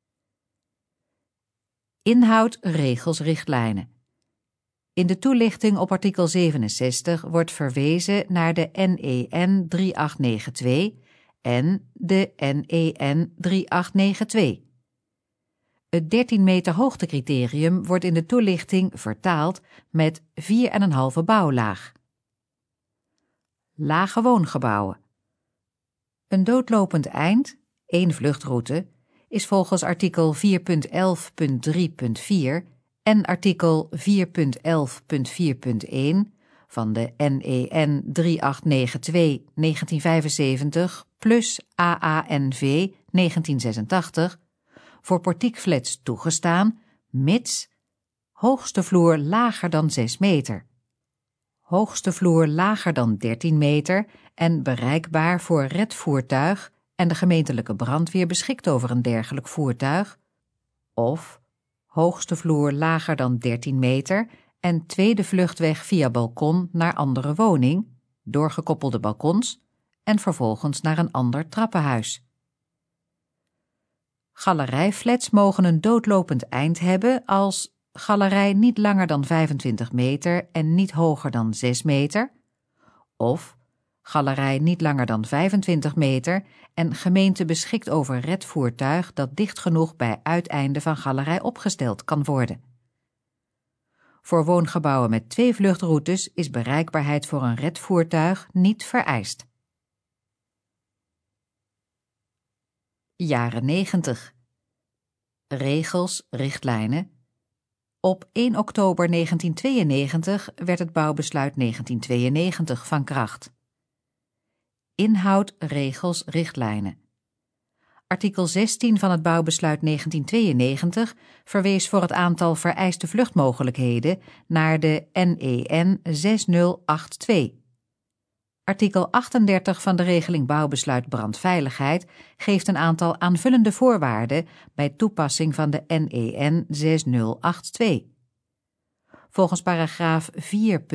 Inhoud, regels, richtlijnen. In de toelichting op artikel 67 wordt verwezen naar de NEN 3892 en de NEN 3892. Het 13 meter hoogtecriterium wordt in de toelichting vertaald met 4,5 bouwlaag. Lage woongebouwen. Een doodlopend eind, één vluchtroute is volgens artikel 4.11.3.4 en artikel 4.11.4.1 van de NEN 3892-1975 plus AANV 1986 voor portiekflats toegestaan, mits hoogste vloer lager dan 6 meter, hoogste vloer lager dan 13 meter en bereikbaar voor redvoertuig en de gemeentelijke brandweer beschikt over een dergelijk voertuig, of hoogste vloer lager dan 13 meter en tweede vluchtweg via balkon naar andere woning, doorgekoppelde balkons en vervolgens naar een ander trappenhuis. Galerijflats mogen een doodlopend eind hebben als galerij niet langer dan 25 meter en niet hoger dan 6 meter, of galerij niet langer dan 25 meter en gemeente beschikt over redvoertuig dat dicht genoeg bij uiteinde van galerij opgesteld kan worden. Voor woongebouwen met 2 vluchtroutes is bereikbaarheid voor een redvoertuig niet vereist. Jaren 90. Regels, richtlijnen. Op 1 oktober 1992 werd het bouwbesluit 1992 van kracht. Inhoud, regels, richtlijnen. Artikel 16 van het bouwbesluit 1992 verwees voor het aantal vereiste vluchtmogelijkheden naar de NEN 6082. Artikel 38 van de regeling bouwbesluit brandveiligheid geeft een aantal aanvullende voorwaarden bij toepassing van de NEN 6082. Volgens paragraaf 4.1.17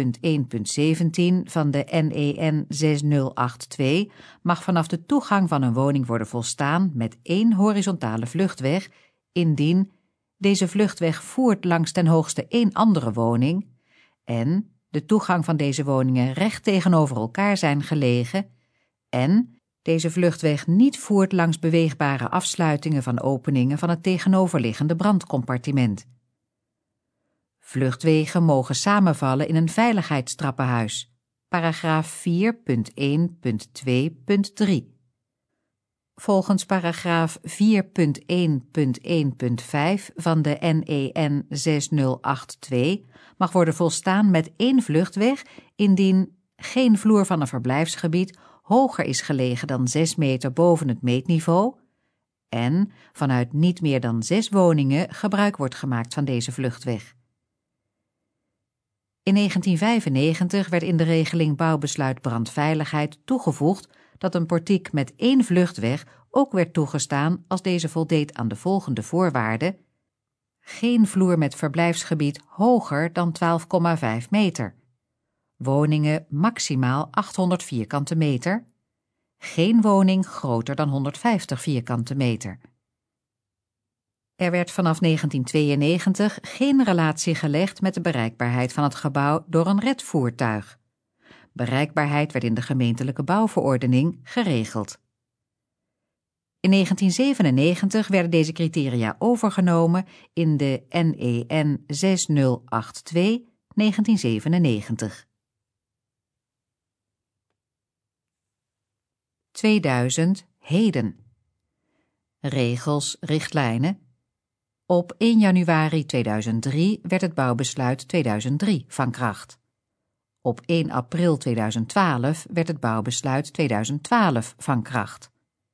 van de NEN 6082 mag vanaf de toegang van een woning worden volstaan met 1 horizontale vluchtweg, indien deze vluchtweg voert langs ten hoogste 1 andere woning en de toegang van deze woningen recht tegenover elkaar zijn gelegen en deze vluchtweg niet voert langs beweegbare afsluitingen van openingen van het tegenoverliggende brandcompartiment. Vluchtwegen mogen samenvallen in een veiligheidstrappenhuis, paragraaf 4.1.2.3. Volgens paragraaf 4.1.1.5 van de NEN 6082 mag worden volstaan met 1 vluchtweg indien geen vloer van een verblijfsgebied hoger is gelegen dan 6 meter boven het meetniveau en vanuit niet meer dan 6 woningen gebruik wordt gemaakt van deze vluchtweg. In 1995 werd in de regeling bouwbesluit brandveiligheid toegevoegd dat een portiek met 1 vluchtweg ook werd toegestaan als deze voldeed aan de volgende voorwaarden: geen vloer met verblijfsgebied hoger dan 12,5 meter, woningen maximaal 800 vierkante meter, geen woning groter dan 150 vierkante meter. Er werd vanaf 1992 geen relatie gelegd met de bereikbaarheid van het gebouw door een redvoertuig. Bereikbaarheid werd in de gemeentelijke bouwverordening geregeld. In 1997 werden deze criteria overgenomen in de NEN 6082-1997. 2000 heden. Regels, richtlijnen. Op 1 januari 2003 werd het bouwbesluit 2003 van kracht. Op 1 april 2012 werd het bouwbesluit 2012 van kracht.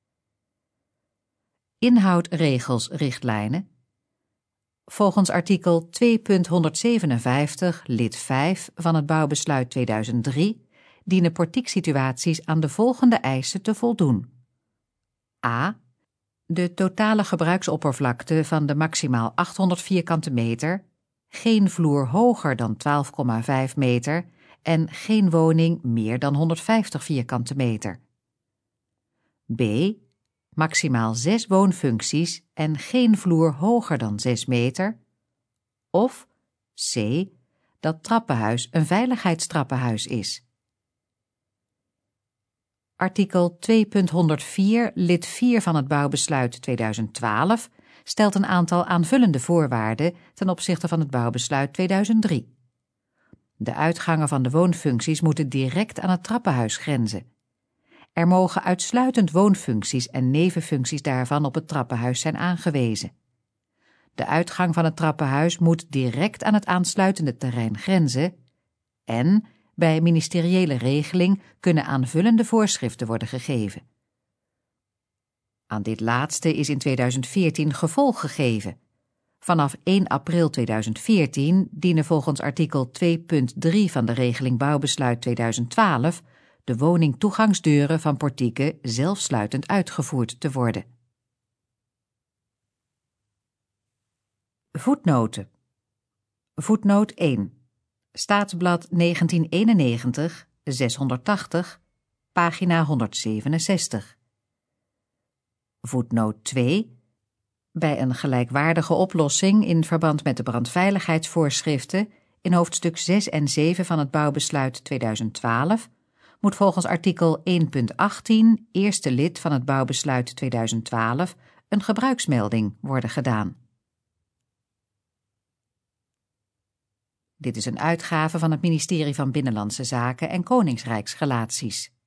Inhoud, regels, richtlijnen. Volgens artikel 2.157 lid 5 van het bouwbesluit 2003 dienen portieksituaties aan de volgende eisen te voldoen. A. De totale gebruiksoppervlakte van de maximaal 800 vierkante meter, geen vloer hoger dan 12,5 meter en geen woning meer dan 150 vierkante meter. B. Maximaal 6 woonfuncties en geen vloer hoger dan 6 meter. Of C. Dat trappenhuis een veiligheidstrappenhuis is. Artikel 2.104 lid 4 van het bouwbesluit 2012 stelt een aantal aanvullende voorwaarden ten opzichte van het bouwbesluit 2003. De uitgangen van de woonfuncties moeten direct aan het trappenhuis grenzen. Er mogen uitsluitend woonfuncties en nevenfuncties daarvan op het trappenhuis zijn aangewezen. De uitgang van het trappenhuis moet direct aan het aansluitende terrein grenzen en bij ministeriële regeling kunnen aanvullende voorschriften worden gegeven. Aan dit laatste is in 2014 gevolg gegeven. Vanaf 1 april 2014 dienen volgens artikel 2.3 van de regeling Bouwbesluit 2012 de woningtoegangsdeuren van portieken zelfsluitend uitgevoerd te worden. Voetnoten. Voetnoot 1. Staatsblad 1991, 680, pagina 167. Voetnoot 2. Bij een gelijkwaardige oplossing in verband met de brandveiligheidsvoorschriften in hoofdstuk 6 en 7 van het Bouwbesluit 2012 moet volgens artikel 1.18 eerste lid van het Bouwbesluit 2012 een gebruiksmelding worden gedaan. Dit is een uitgave van het ministerie van Binnenlandse Zaken en Koningsrijksrelaties.